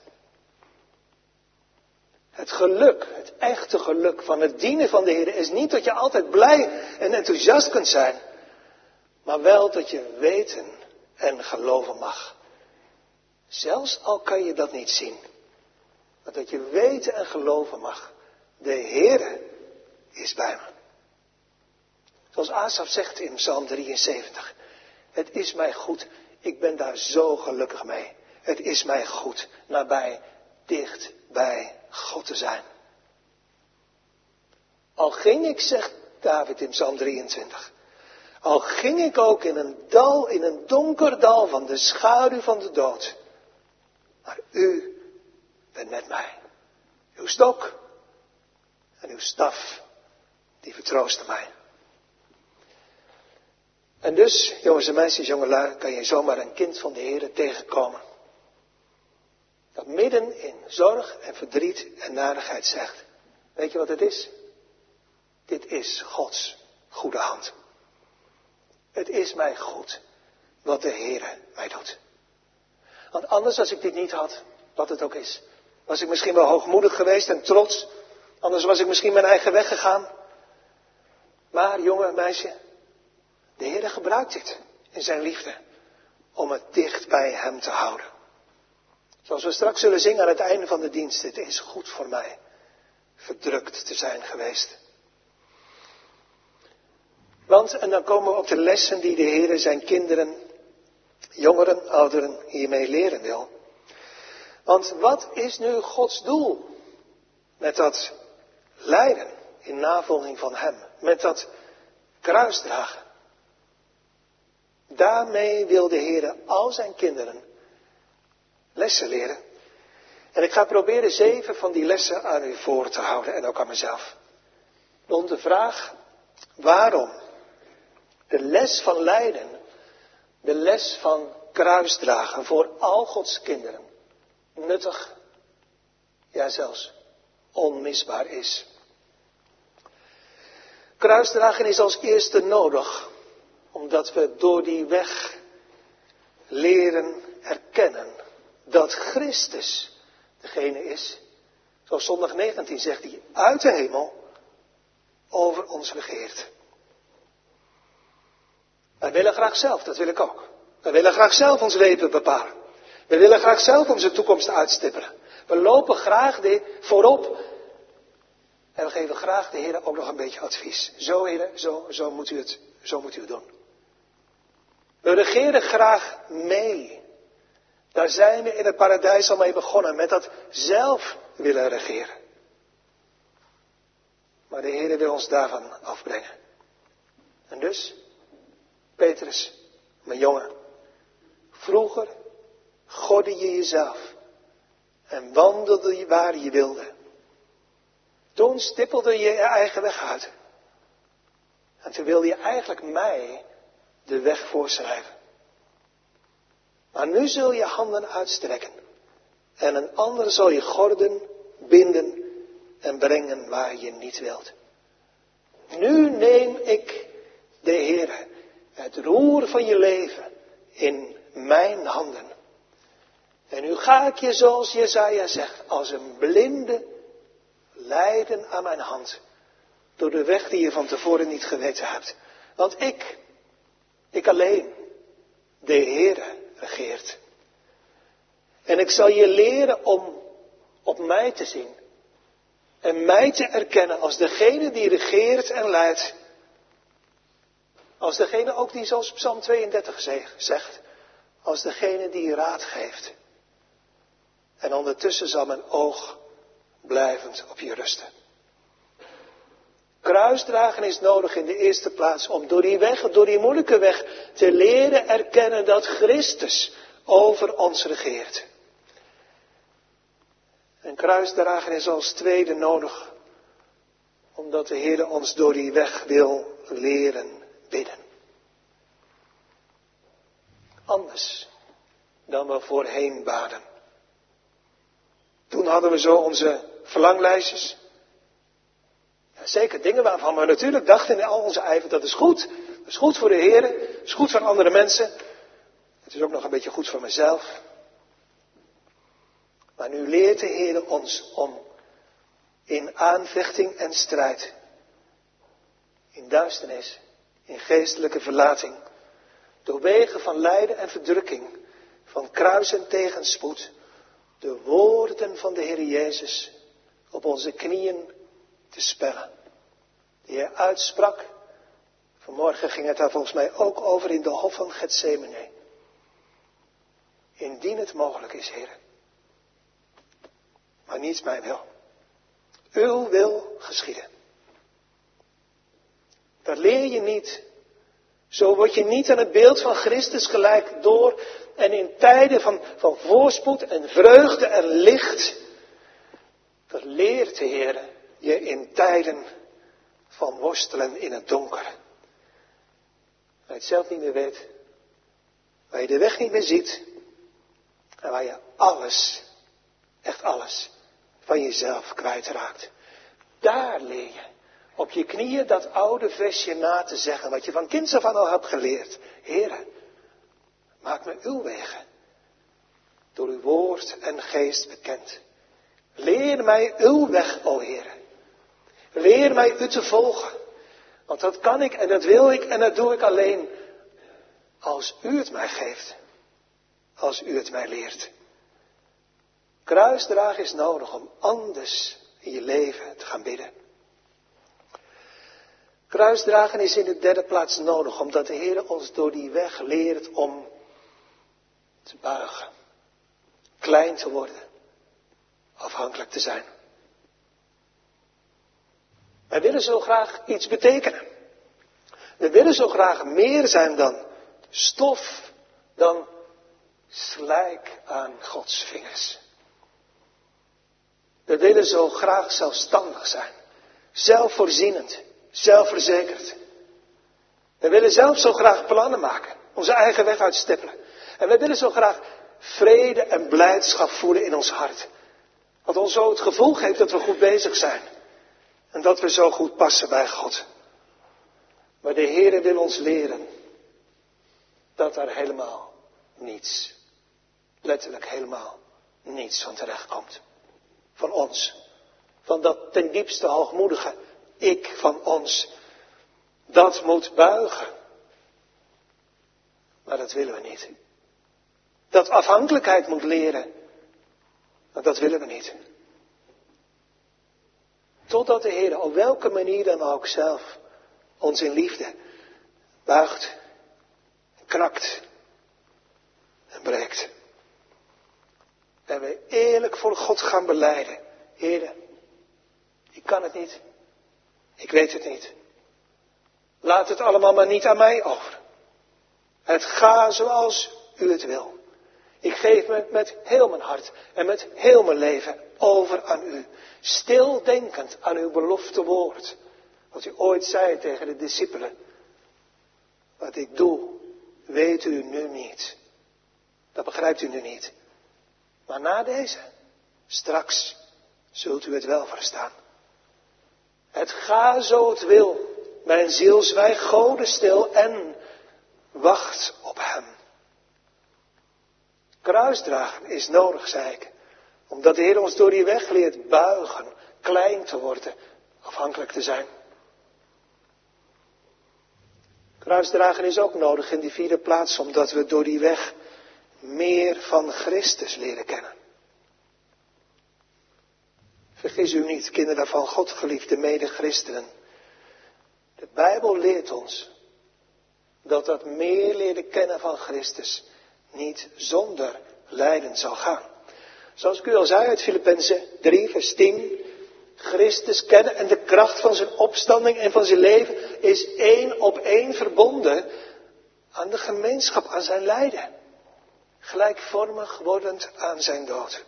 Het geluk, het echte geluk van het dienen van de Heer is niet dat je altijd blij en enthousiast kunt zijn, maar wel dat je weten en geloven mag. Zelfs al kan je dat niet zien, maar dat je weten en geloven mag. De Heer is bij me. Zoals Asaf zegt in Psalm drieënzeventig. Het is mij goed, ik ben daar zo gelukkig mee. Het is mij goed, nabij, dicht bij God te zijn. Al ging ik, zegt David in Psalm drieëntwintig. Al ging ik ook in een dal, in een donker dal van de schaduw van de dood. Maar u bent met mij. Uw stok en uw staf, die vertroosten mij. En dus, jongens en meisjes, jongelui, kan je zomaar een kind van de Heer tegenkomen. Dat midden in zorg en verdriet en narigheid zegt. Weet je wat het is? Dit is Gods goede hand. Het is mij goed wat de Heer mij doet. Want anders, als ik dit niet had, wat het ook is, was ik misschien wel hoogmoedig geweest en trots. Anders was ik misschien mijn eigen weg gegaan. Maar, jongen, meisje, de Heer gebruikt dit in zijn liefde om het dicht bij hem te houden. Zoals we straks zullen zingen aan het einde van de dienst. Het is goed voor mij verdrukt te zijn geweest. Want, en dan komen we op de lessen die de Heer zijn kinderen, jongeren, ouderen hiermee leren wil. Want wat is nu Gods doel met dat lijden in navolging van hem? Met dat kruisdragen? Daarmee wil de Heer al zijn kinderen lessen leren. En ik ga proberen zeven van die lessen aan u voor te houden en ook aan mezelf. Rond de vraag waarom de les van lijden, de les van kruisdragen voor al Gods kinderen nuttig, ja zelfs onmisbaar is. Kruisdragen is als eerste nodig, omdat we door die weg leren erkennen dat Christus degene is, zoals zondag negentien zegt, die uit de hemel over ons regeert. Wij willen graag zelf, dat wil ik ook. Wij willen graag zelf ons leven bepalen. We willen graag zelf onze toekomst uitstippelen. We lopen graag de, voorop. En we geven graag de Heer ook nog een beetje advies. Zo, Heer, zo, zo, moet u het, zo moet u het doen. We regeren graag mee. Daar zijn we in het paradijs al mee begonnen. Met dat zelf willen regeren. Maar de Heer wil ons daarvan afbrengen. En dus, Petrus, mijn jongen. Vroeger godde je jezelf. En wandelde je waar je wilde. Toen stippelde je je eigen weg uit. En toen wilde je eigenlijk mij de weg voorschrijven. Maar nu zul je handen uitstrekken. En een ander zal je gorden, binden en brengen waar je niet wilt. Nu neem ik, de Heere, het roer van je leven in mijn handen. En nu ga ik je, zoals Jesaja zegt, als een blinde leiden aan mijn hand. Door de weg die je van tevoren niet geweten hebt. Want ik, ik alleen, de Heere, regeert. En ik zal je leren om op mij te zien. En mij te erkennen als degene die regeert en leidt. Als degene ook die, zoals Psalm tweeëndertig zegt, als degene die raad geeft. En ondertussen zal mijn oog blijvend op je rusten. Kruisdragen is nodig in de eerste plaats om door die weg, door die moeilijke weg, te leren erkennen dat Christus over ons regeert. En kruisdragen is als tweede nodig, omdat de Heer ons door die weg wil leren bidden. Anders dan we voorheen baden. Toen hadden we zo onze verlanglijstjes. Ja, zeker dingen waarvan we natuurlijk dachten in al onze ijver, dat is goed. Dat is goed voor de Heer, dat is goed voor andere mensen. Het is ook nog een beetje goed voor mezelf. Maar nu leert de Heer ons om in aanvechting en strijd, in duisternis, in geestelijke verlating, door wegen van lijden en verdrukking, van kruis en tegenspoed, de woorden van de Heer Jezus op onze knieën te spellen. Die hij uitsprak. Vanmorgen ging het daar volgens mij ook over in de hof van Getsemane. Indien het mogelijk is, Heer. Maar niet mijn wil. Uw wil geschieden. Dat leer je niet. Zo word je niet aan het beeld van Christus gelijk door en in tijden van, van voorspoed en vreugde en licht. Dat leert de Heer je in tijden van worstelen in het donker. Waar je het zelf niet meer weet. Waar je de weg niet meer ziet. En waar je alles, echt alles, van jezelf kwijtraakt. Daar leer je op je knieën dat oude versje na te zeggen, wat je van kinds af aan al hebt geleerd. Heere, maak me uw wegen, door uw woord en geest bekend. Leer mij uw weg, o Heere. Leer mij u te volgen. Want dat kan ik en dat wil ik en dat doe ik alleen als u het mij geeft. Als u het mij leert. Kruisdragen is nodig om anders in je leven te gaan bidden. Kruisdragen is in de derde plaats nodig, omdat de Heer ons door die weg leert om te buigen. Klein te worden. Afhankelijk te zijn. Wij willen zo graag iets betekenen. We willen zo graag meer zijn dan stof, dan slijk aan Gods vingers. We willen zo graag zelfstandig zijn. Zelfvoorzienend. Zelfverzekerd. We willen zelf zo graag plannen maken. Onze eigen weg uitstippelen. En we willen zo graag vrede en blijdschap voelen in ons hart. Wat ons zo het gevoel geeft dat we goed bezig zijn. En dat we zo goed passen bij God. Maar de Heere wil ons leren dat er helemaal niets letterlijk helemaal niets van terecht komt. Van ons. Van dat ten diepste hoogmoedige ik van ons. Dat moet buigen. Maar dat willen we niet. Dat afhankelijkheid moet leren. Maar dat willen we niet. Totdat de Heer op welke manier dan ook zelf ons in liefde buigt, krakt en breekt. En we eerlijk voor God gaan belijden. Heer, ik kan het niet. Ik weet het niet. Laat het allemaal maar niet aan mij over. Het gaat zoals u het wil. Ik geef me met heel mijn hart en met heel mijn leven over aan u. Stildenkend aan uw belofte woord. Wat u ooit zei tegen de discipelen. Wat ik doe, weet u nu niet. Dat begrijpt u nu niet. Maar na deze, straks, zult u het wel verstaan. Het ga zo het wil. Mijn ziel zwijgt Gode stil en wacht op hem. Kruisdragen is nodig, zei ik. Omdat de Heer ons door die weg leert buigen, klein te worden, afhankelijk te zijn. Kruisdragen is ook nodig in die vierde plaats, omdat we door die weg meer van Christus leren kennen. Vergis u niet, kinderen van God, geliefde mede-christenen. De Bijbel leert ons dat dat meer leren kennen van Christus niet zonder lijden zal gaan. Zoals ik u al zei uit Filippenzen drie vers tien. Christus kennen en de kracht van zijn opstanding en van zijn leven is één op één verbonden aan de gemeenschap, aan zijn lijden. Gelijkvormig wordend aan zijn dood.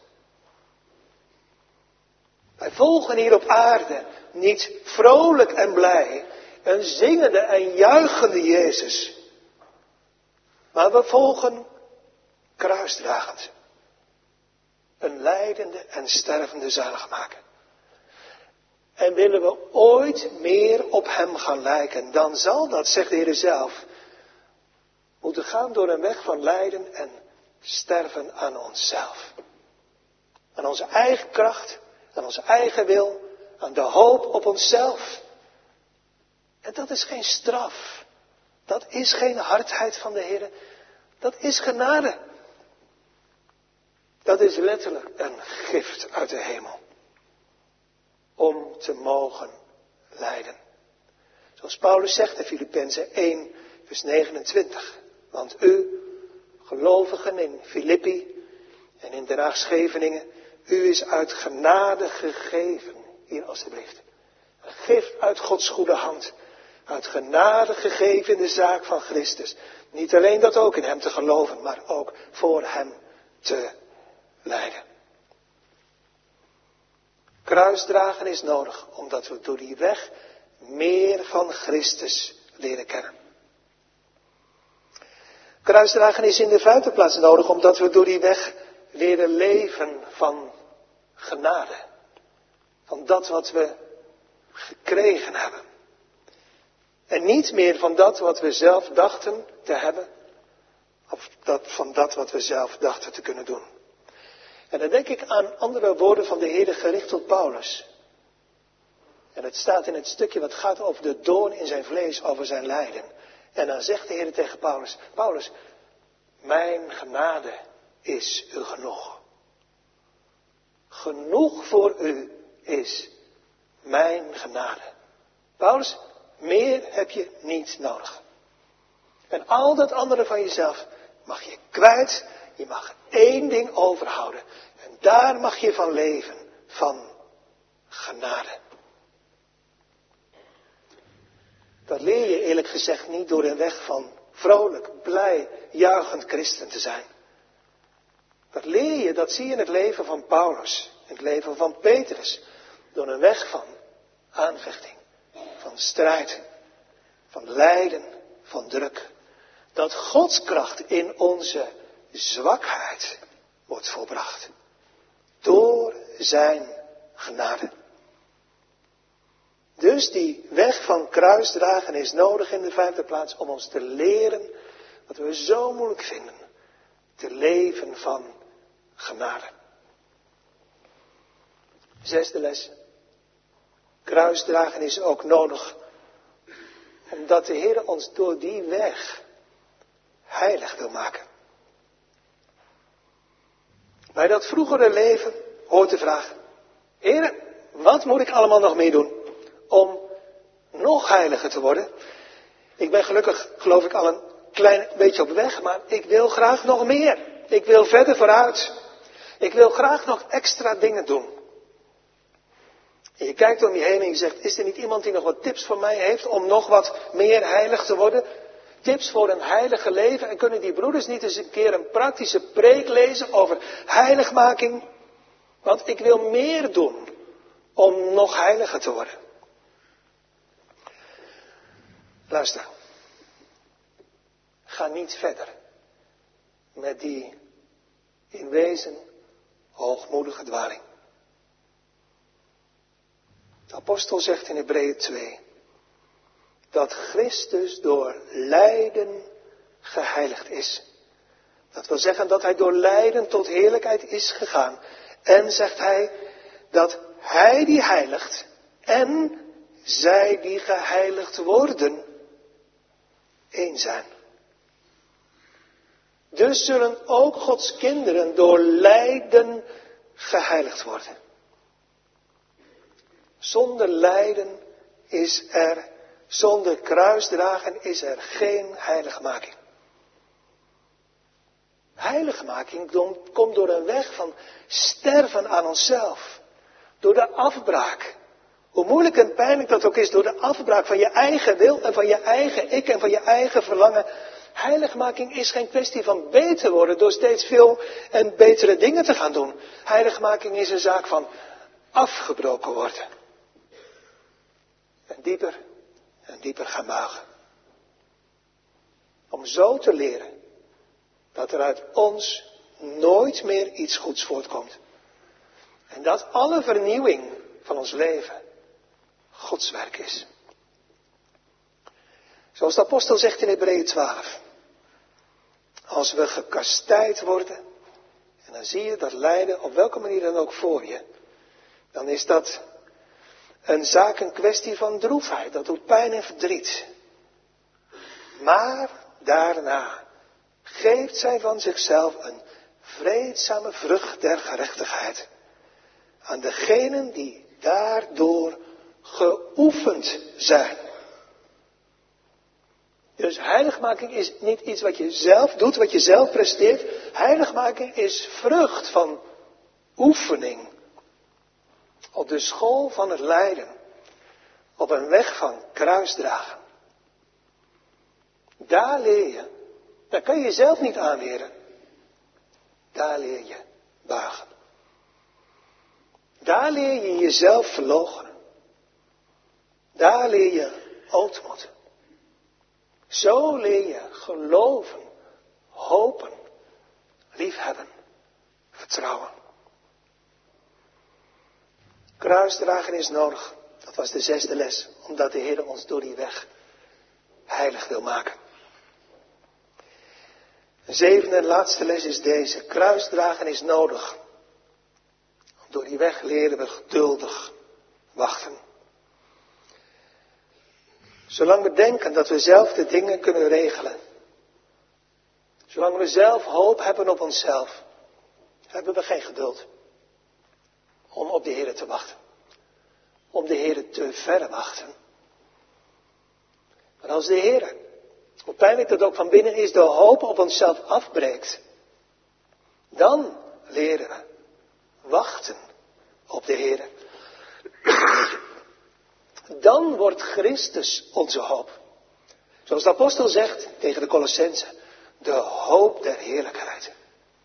Wij volgen hier op aarde niet vrolijk en blij een zingende en juichende Jezus. Maar we volgen kruisdragend. Een lijdende en stervende zaligmaker. En willen we ooit meer op hem gaan lijken, dan zal dat, zegt de Heer zelf, moeten gaan door een weg van lijden en sterven aan onszelf. Aan onze eigen kracht, aan onze eigen wil, aan de hoop op onszelf. En dat is geen straf. Dat is geen hardheid van de Heer. Dat is genade. Dat is letterlijk een gift uit de hemel. Om te mogen lijden. Zoals Paulus zegt in Filippenzen één vers negenentwintig. Want u, gelovigen in Filippi en in Den Haag Scheveningen, u is uit genade gegeven. Hier alstublieft. Een gift uit Gods goede hand. Uit genade gegeven in de zaak van Christus. Niet alleen dat ook in hem te geloven, maar ook voor hem te lijden. Kruisdragen is nodig, omdat we door die weg meer van Christus leren kennen. Kruisdragen is in de vijfde plaats nodig, omdat we door die weg leren leven van genade. Van dat wat we gekregen hebben. En niet meer van dat wat we zelf dachten te hebben. Of dat, van dat wat we zelf dachten te kunnen doen. En dan denk ik aan andere woorden van de Heer gericht tot Paulus. En het staat in het stukje wat gaat over de doorn in zijn vlees, over zijn lijden. En dan zegt de Heer tegen Paulus, Paulus, mijn genade is u genoeg. Genoeg voor u is mijn genade. Paulus, meer heb je niet nodig. En al dat andere van jezelf mag je kwijt. Je mag één ding overhouden. En daar mag je van leven. Van genade. Dat leer je eerlijk gezegd niet door een weg van vrolijk, blij, juichend christen te zijn. Dat leer je, dat zie je in het leven van Paulus. In het leven van Petrus. Door een weg van aanvechting. Van strijd. Van lijden. Van druk. Dat Gods kracht in onze zwakheid wordt volbracht. Door zijn genade. Dus die weg van kruisdragen is nodig in de vijfde plaats om ons te leren wat we zo moeilijk vinden. Te leven van genade. Zesde les. Kruisdragen is ook nodig, omdat de Heer ons door die weg heilig wil maken. Bij dat vroegere leven hoort de vraag: Heer, wat moet ik allemaal nog meer doen om nog heiliger te worden? Ik ben gelukkig, geloof ik, al een klein beetje op weg, maar ik wil graag nog meer. Ik wil verder vooruit. Ik wil graag nog extra dingen doen. En je kijkt om je heen en je zegt: is er niet iemand die nog wat tips voor mij heeft om nog wat meer heilig te worden? Tips voor een heilige leven. En kunnen die broeders niet eens een keer een praktische preek lezen over heiligmaking? Want ik wil meer doen om nog heiliger te worden. Luister. Ga niet verder met die in wezen hoogmoedige dwaling. De apostel zegt in Hebreeën twee dat Christus door lijden geheiligd is. Dat wil zeggen dat hij door lijden tot heerlijkheid is gegaan. En zegt hij dat hij die heiligt en zij die geheiligd worden één zijn. Dus zullen ook Gods kinderen door lijden geheiligd worden. Zonder lijden is er, zonder kruisdragen is er geen heiligmaking. Heiligmaking komt door een weg van sterven aan onszelf. Door de afbraak. Hoe moeilijk en pijnlijk dat ook is, door de afbraak van je eigen wil en van je eigen ik en van je eigen verlangen. Heiligmaking is geen kwestie van beter worden door steeds veel en betere dingen te gaan doen. Heiligmaking is een zaak van afgebroken worden. En dieper en dieper gaan buigen. Om zo te leren dat er uit ons nooit meer iets goeds voortkomt. En dat alle vernieuwing van ons leven Gods werk is. Zoals de apostel zegt in Hebreeën twaalf. Als we gekastijd worden, en dan zie je dat lijden op welke manier dan ook voor je, dan is dat een zaak, een kwestie van droefheid. Dat doet pijn en verdriet. Maar daarna geeft zij van zichzelf een vreedzame vrucht der gerechtigheid aan degenen die daardoor geoefend zijn. Dus heiligmaking is niet iets wat je zelf doet, wat je zelf presteert. Heiligmaking is vrucht van oefening. Op de school van het lijden. Op een weg van kruisdragen. Daar leer je. Daar kan je jezelf niet aanleren. Daar leer je buigen. Daar leer je jezelf verloochenen. Daar leer je ootmoed. Zo leer je geloven, hopen, liefhebben, vertrouwen. Kruisdragen is nodig. Dat was de zesde les. Omdat de Heer ons door die weg heilig wil maken. De zevende en laatste les is deze. Kruisdragen is nodig. Door die weg leren we geduldig wachten. Zolang we denken dat we zelf de dingen kunnen regelen. Zolang we zelf hoop hebben op onszelf. Hebben we geen geduld. Om op de Heer te wachten. Om de Heer te verwachten. Maar als de Heer, hoe pijnlijk dat ook van binnen is, de hoop op onszelf afbreekt. Dan leren we wachten op de Heer. Dan wordt Christus onze hoop. Zoals de apostel zegt tegen de Colossenzen. De hoop der heerlijkheid.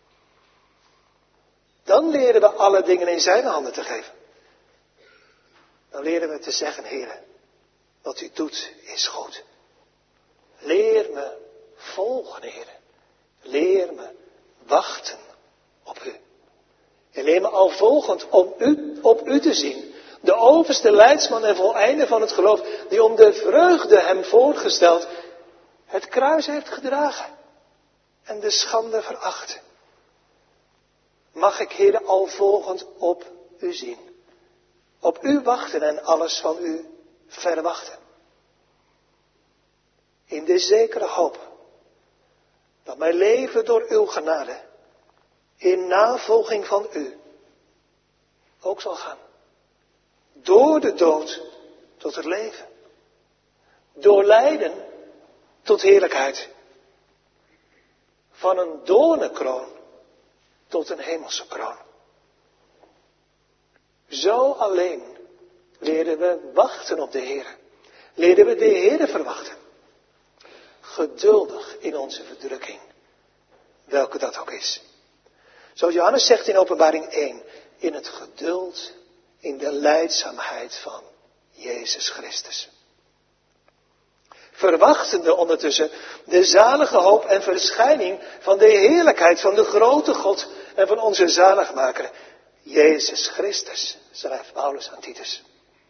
Dan leren we alle dingen in zijn handen te geven. Dan leren we te zeggen, Heer, wat u doet is goed. Leer me volgen, Heer. Leer me wachten op u. En leer me al volgend om u, op u te zien. De overste leidsman en voleinder van het geloof, die om de vreugde hem voorgesteld, het kruis heeft gedragen en de schande veracht. mag ik, Heere, al volgend op u zien. Op u wachten en alles van u verwachten. In de zekere hoop dat mijn leven door uw genade in navolging van u ook zal gaan. Door de dood tot het leven. Door lijden tot heerlijkheid. Van een doornenkroon tot een hemelse kroon. Zo alleen leren we wachten op de Heer. Leren we de Heer verwachten. Geduldig in onze verdrukking. Welke dat ook is. Zoals Johannes zegt in Openbaring één. In het geduld, in de lijdzaamheid van Jezus Christus. Verwachtende ondertussen de zalige hoop en verschijning van de heerlijkheid van de grote God en van onze zaligmaker, Jezus Christus, schrijft Paulus aan Titus.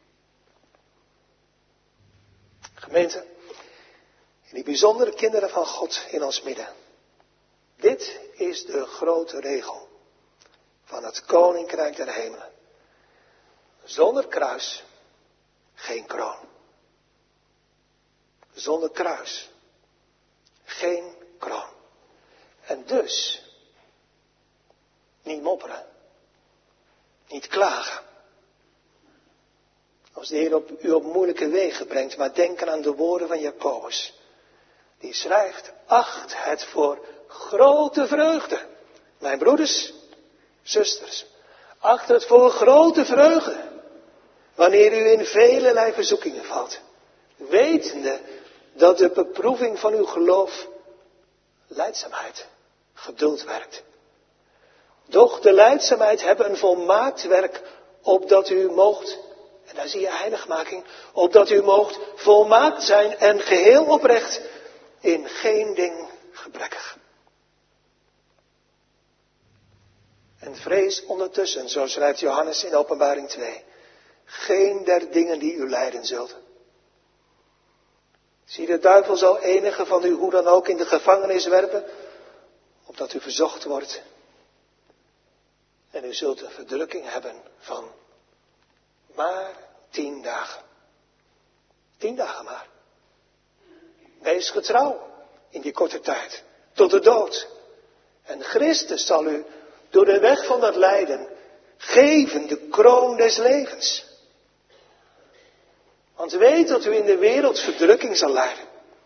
Gemeente, in die bijzondere kinderen van God in ons midden. Dit is de grote regel van het Koninkrijk der Hemelen. Zonder kruis geen kroon. Zonder kruis geen kroon. En dus niet mopperen. Niet klagen. Als de Heer op, u op moeilijke wegen brengt, maar denken aan de woorden van Jacobus. Die schrijft, acht het voor grote vreugde. Mijn broeders, zusters, acht het voor grote vreugde. Wanneer u in velelei verzoekingen valt. Wetende dat de beproeving van uw geloof lijdzaamheid, geduld werkt. Doch de lijdzaamheid hebben een volmaakt werk, opdat u moogt, en daar zie je heiligmaking, opdat u moogt volmaakt zijn en geheel oprecht, in geen ding gebrekkig. En vrees ondertussen, zo schrijft Johannes in Openbaring twee, geen der dingen die u lijden zult. Zie, de duivel zal enige van u hoe dan ook in de gevangenis werpen, opdat u verzocht wordt. En u zult een verdrukking hebben van maar tien dagen. Tien dagen maar. Wees getrouw in die korte tijd, tot de dood. En Christus zal u door de weg van dat lijden geven de kroon des levens. Want weet dat u in de wereld verdrukking zal lijden.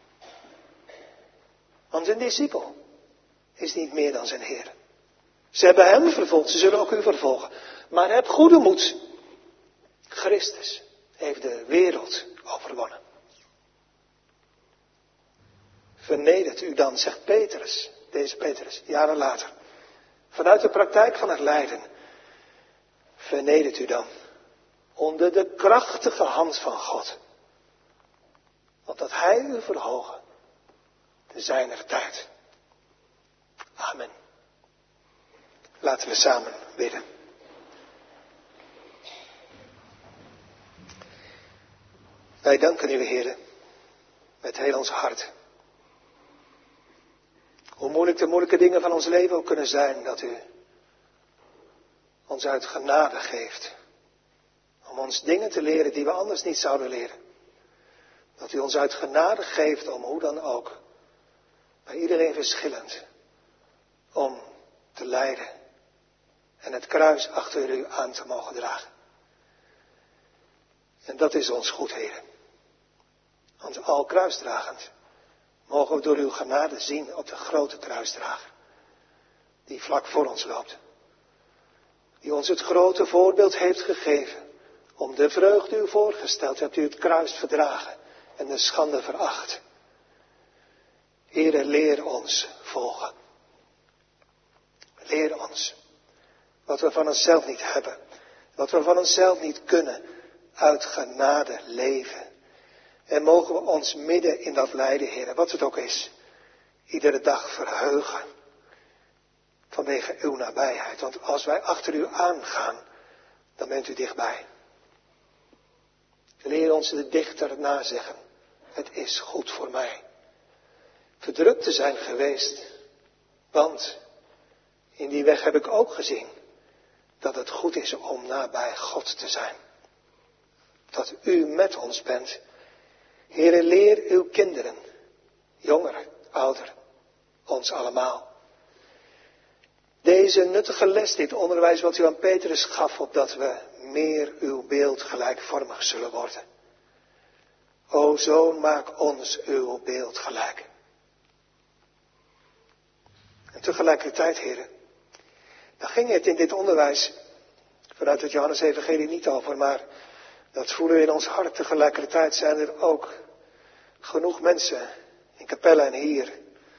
Want een discipel is niet meer dan zijn Heer. Ze hebben hem vervolgd, ze zullen ook u vervolgen. Maar heb goede moed. Christus heeft de wereld overwonnen. Vernedert u dan, zegt Petrus, deze Petrus, jaren later. Vanuit de praktijk van het lijden. Vernedert u dan. Onder de krachtige hand van God. Opdat hij u verhogen. Te zijner tijd. Amen. Laten we samen bidden. Wij danken u, Heer, met heel ons hart. Hoe moeilijk de moeilijke dingen van ons leven ook kunnen zijn, dat u ons uit genade geeft. Om ons dingen te leren die we anders niet zouden leren. Dat u ons uit genade geeft om hoe dan ook, bij iedereen verschillend, om te lijden en het kruis achter u aan te mogen dragen. En dat is ons goed, Heer. Want al kruisdragend mogen we door uw genade zien op de grote kruisdrager, die vlak voor ons loopt. Die ons het grote voorbeeld heeft gegeven. Om de vreugde u voorgesteld hebt u het kruis verdragen en de schande veracht. Heere, leer ons volgen. Leer ons wat we van onszelf niet hebben, wat we van onszelf niet kunnen, uit genade leven. En mogen we ons midden in dat lijden, Heere, wat het ook is, iedere dag verheugen vanwege uw nabijheid. Want als wij achter u aangaan, dan bent u dichtbij. Leer ons de dichter nazeggen. Het is goed voor mij verdrukt te zijn geweest. Want In die weg heb ik ook gezien dat het goed is om nabij God te zijn. Dat u met ons bent. Heere, leer uw kinderen, jongeren, ouderen, ons allemaal. Deze nuttige les, dit onderwijs wat u aan Petrus gaf, opdat we meer uw beeld gelijkvormig zullen worden. O Zoon, maak ons uw beeld gelijk. En tegelijkertijd, heren, dan ging het in dit onderwijs, vanuit het Johannes-evangelie niet over, maar dat voelen we in ons hart. Tegelijkertijd zijn er ook genoeg mensen in Capelle en hier,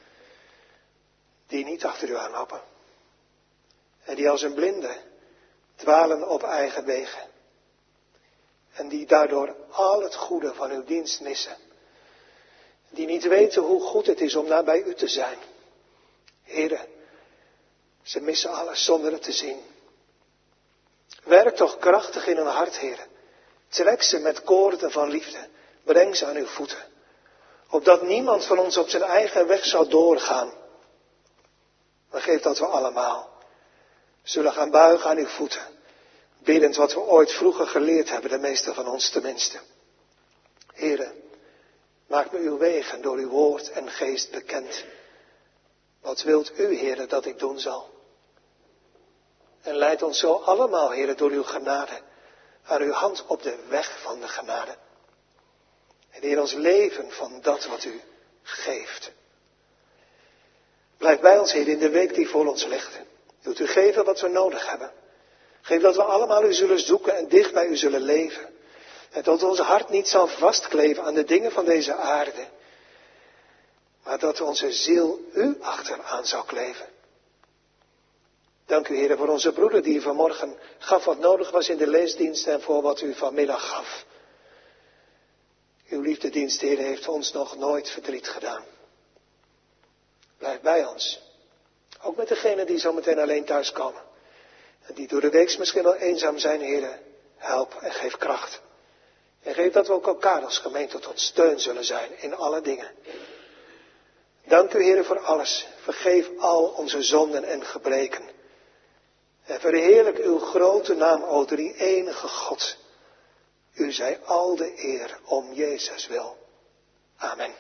die niet achter u aanlopen. En die als een blinde dwalen op eigen wegen. En die daardoor al het goede van uw dienst missen. Die niet weten hoe goed het is om nabij u te zijn. Heren, ze missen alles zonder het te zien. Werk toch krachtig in hun hart, heren. Trek ze met koorden van liefde. Breng ze aan uw voeten. Opdat niemand van ons op zijn eigen weg zou doorgaan. Maar geef dat we allemaal zullen gaan buigen aan uw voeten. Biddend wat we ooit vroeger geleerd hebben, de meeste van ons tenminste. Heren, maak me uw wegen door uw woord en geest bekend. Wat wilt u, heren, dat ik doen zal? En leid ons zo allemaal, heren, door uw genade, aan uw hand op de weg van de genade. En leer ons leven van dat wat u geeft. Blijf bij ons, heren, in de week die voor ons ligt. Wilt u geven wat we nodig hebben. Geef dat we allemaal u zullen zoeken en dicht bij u zullen leven. En dat ons hart niet zal vastkleven aan de dingen van deze aarde. Maar dat onze ziel u achteraan zou kleven. Dank u, heren, voor onze broeder die vanmorgen gaf wat nodig was in de leesdienst en voor wat u vanmiddag gaf. Uw liefdedienst, heren, heeft ons nog nooit verdriet gedaan. Blijf bij ons. Ook met degenen die zo meteen alleen thuiskomen. En die door de week misschien wel eenzaam zijn, heren. Help en geef kracht. En geef dat we ook elkaar als gemeente tot steun zullen zijn in alle dingen. Dank u, heren, voor alles. Vergeef al onze zonden en gebreken. En verheerlijk uw grote naam, o drie enige God. U zij al de eer om Jezus wil. Amen.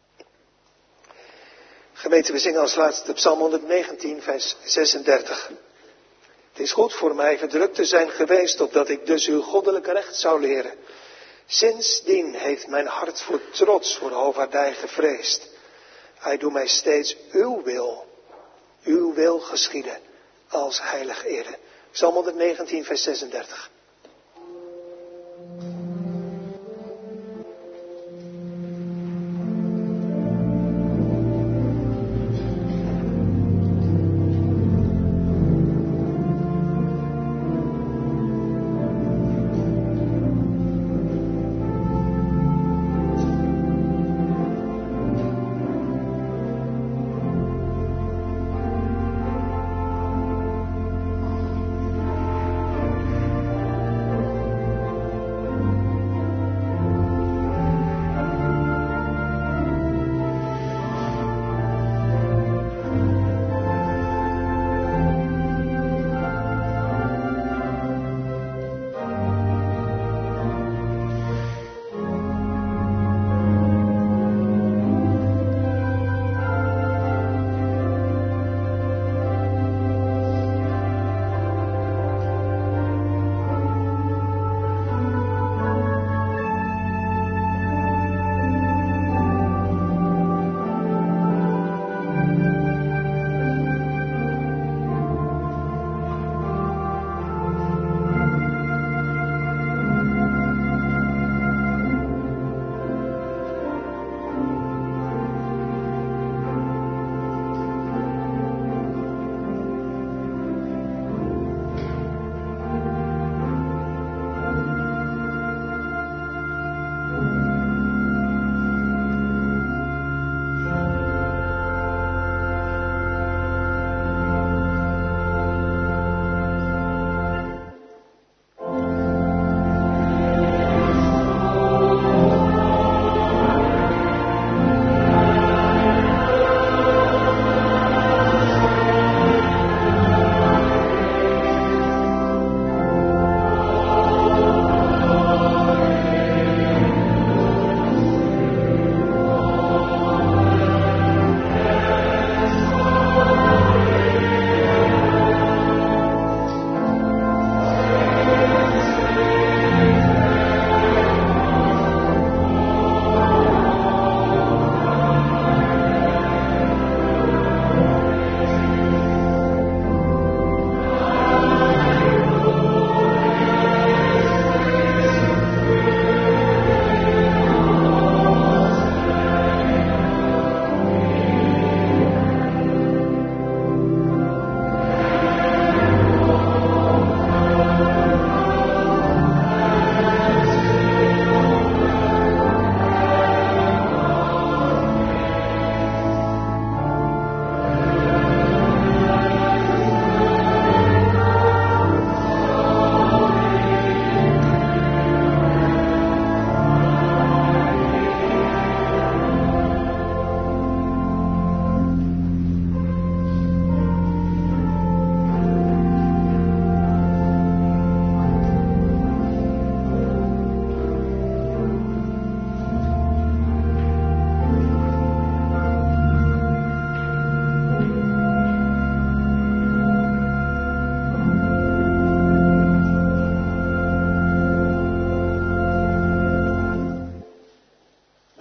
Gemeente, we zingen als laatste Psalm honderdnegentien, vers zesendertig. Het is goed voor mij verdrukt te zijn geweest, opdat ik dus uw goddelijk recht zou leren. Sindsdien heeft mijn hart voor trots voor hovaardij gevreesd. Hij doet mij steeds uw wil, uw wil geschieden, als heilig ere. Psalm honderdnegentien, vers zesendertig.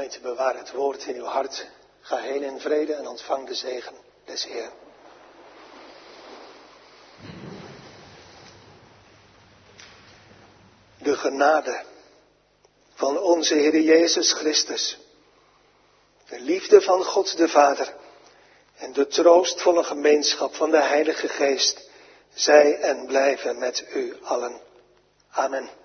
Gemeente, bewaar het woord in uw hart. Ga heen in vrede en ontvang de zegen des Heeren. De genade van onze Heer Jezus Christus, de liefde van God de Vader en de troostvolle gemeenschap van de Heilige Geest, zij en blijven met u allen. Amen.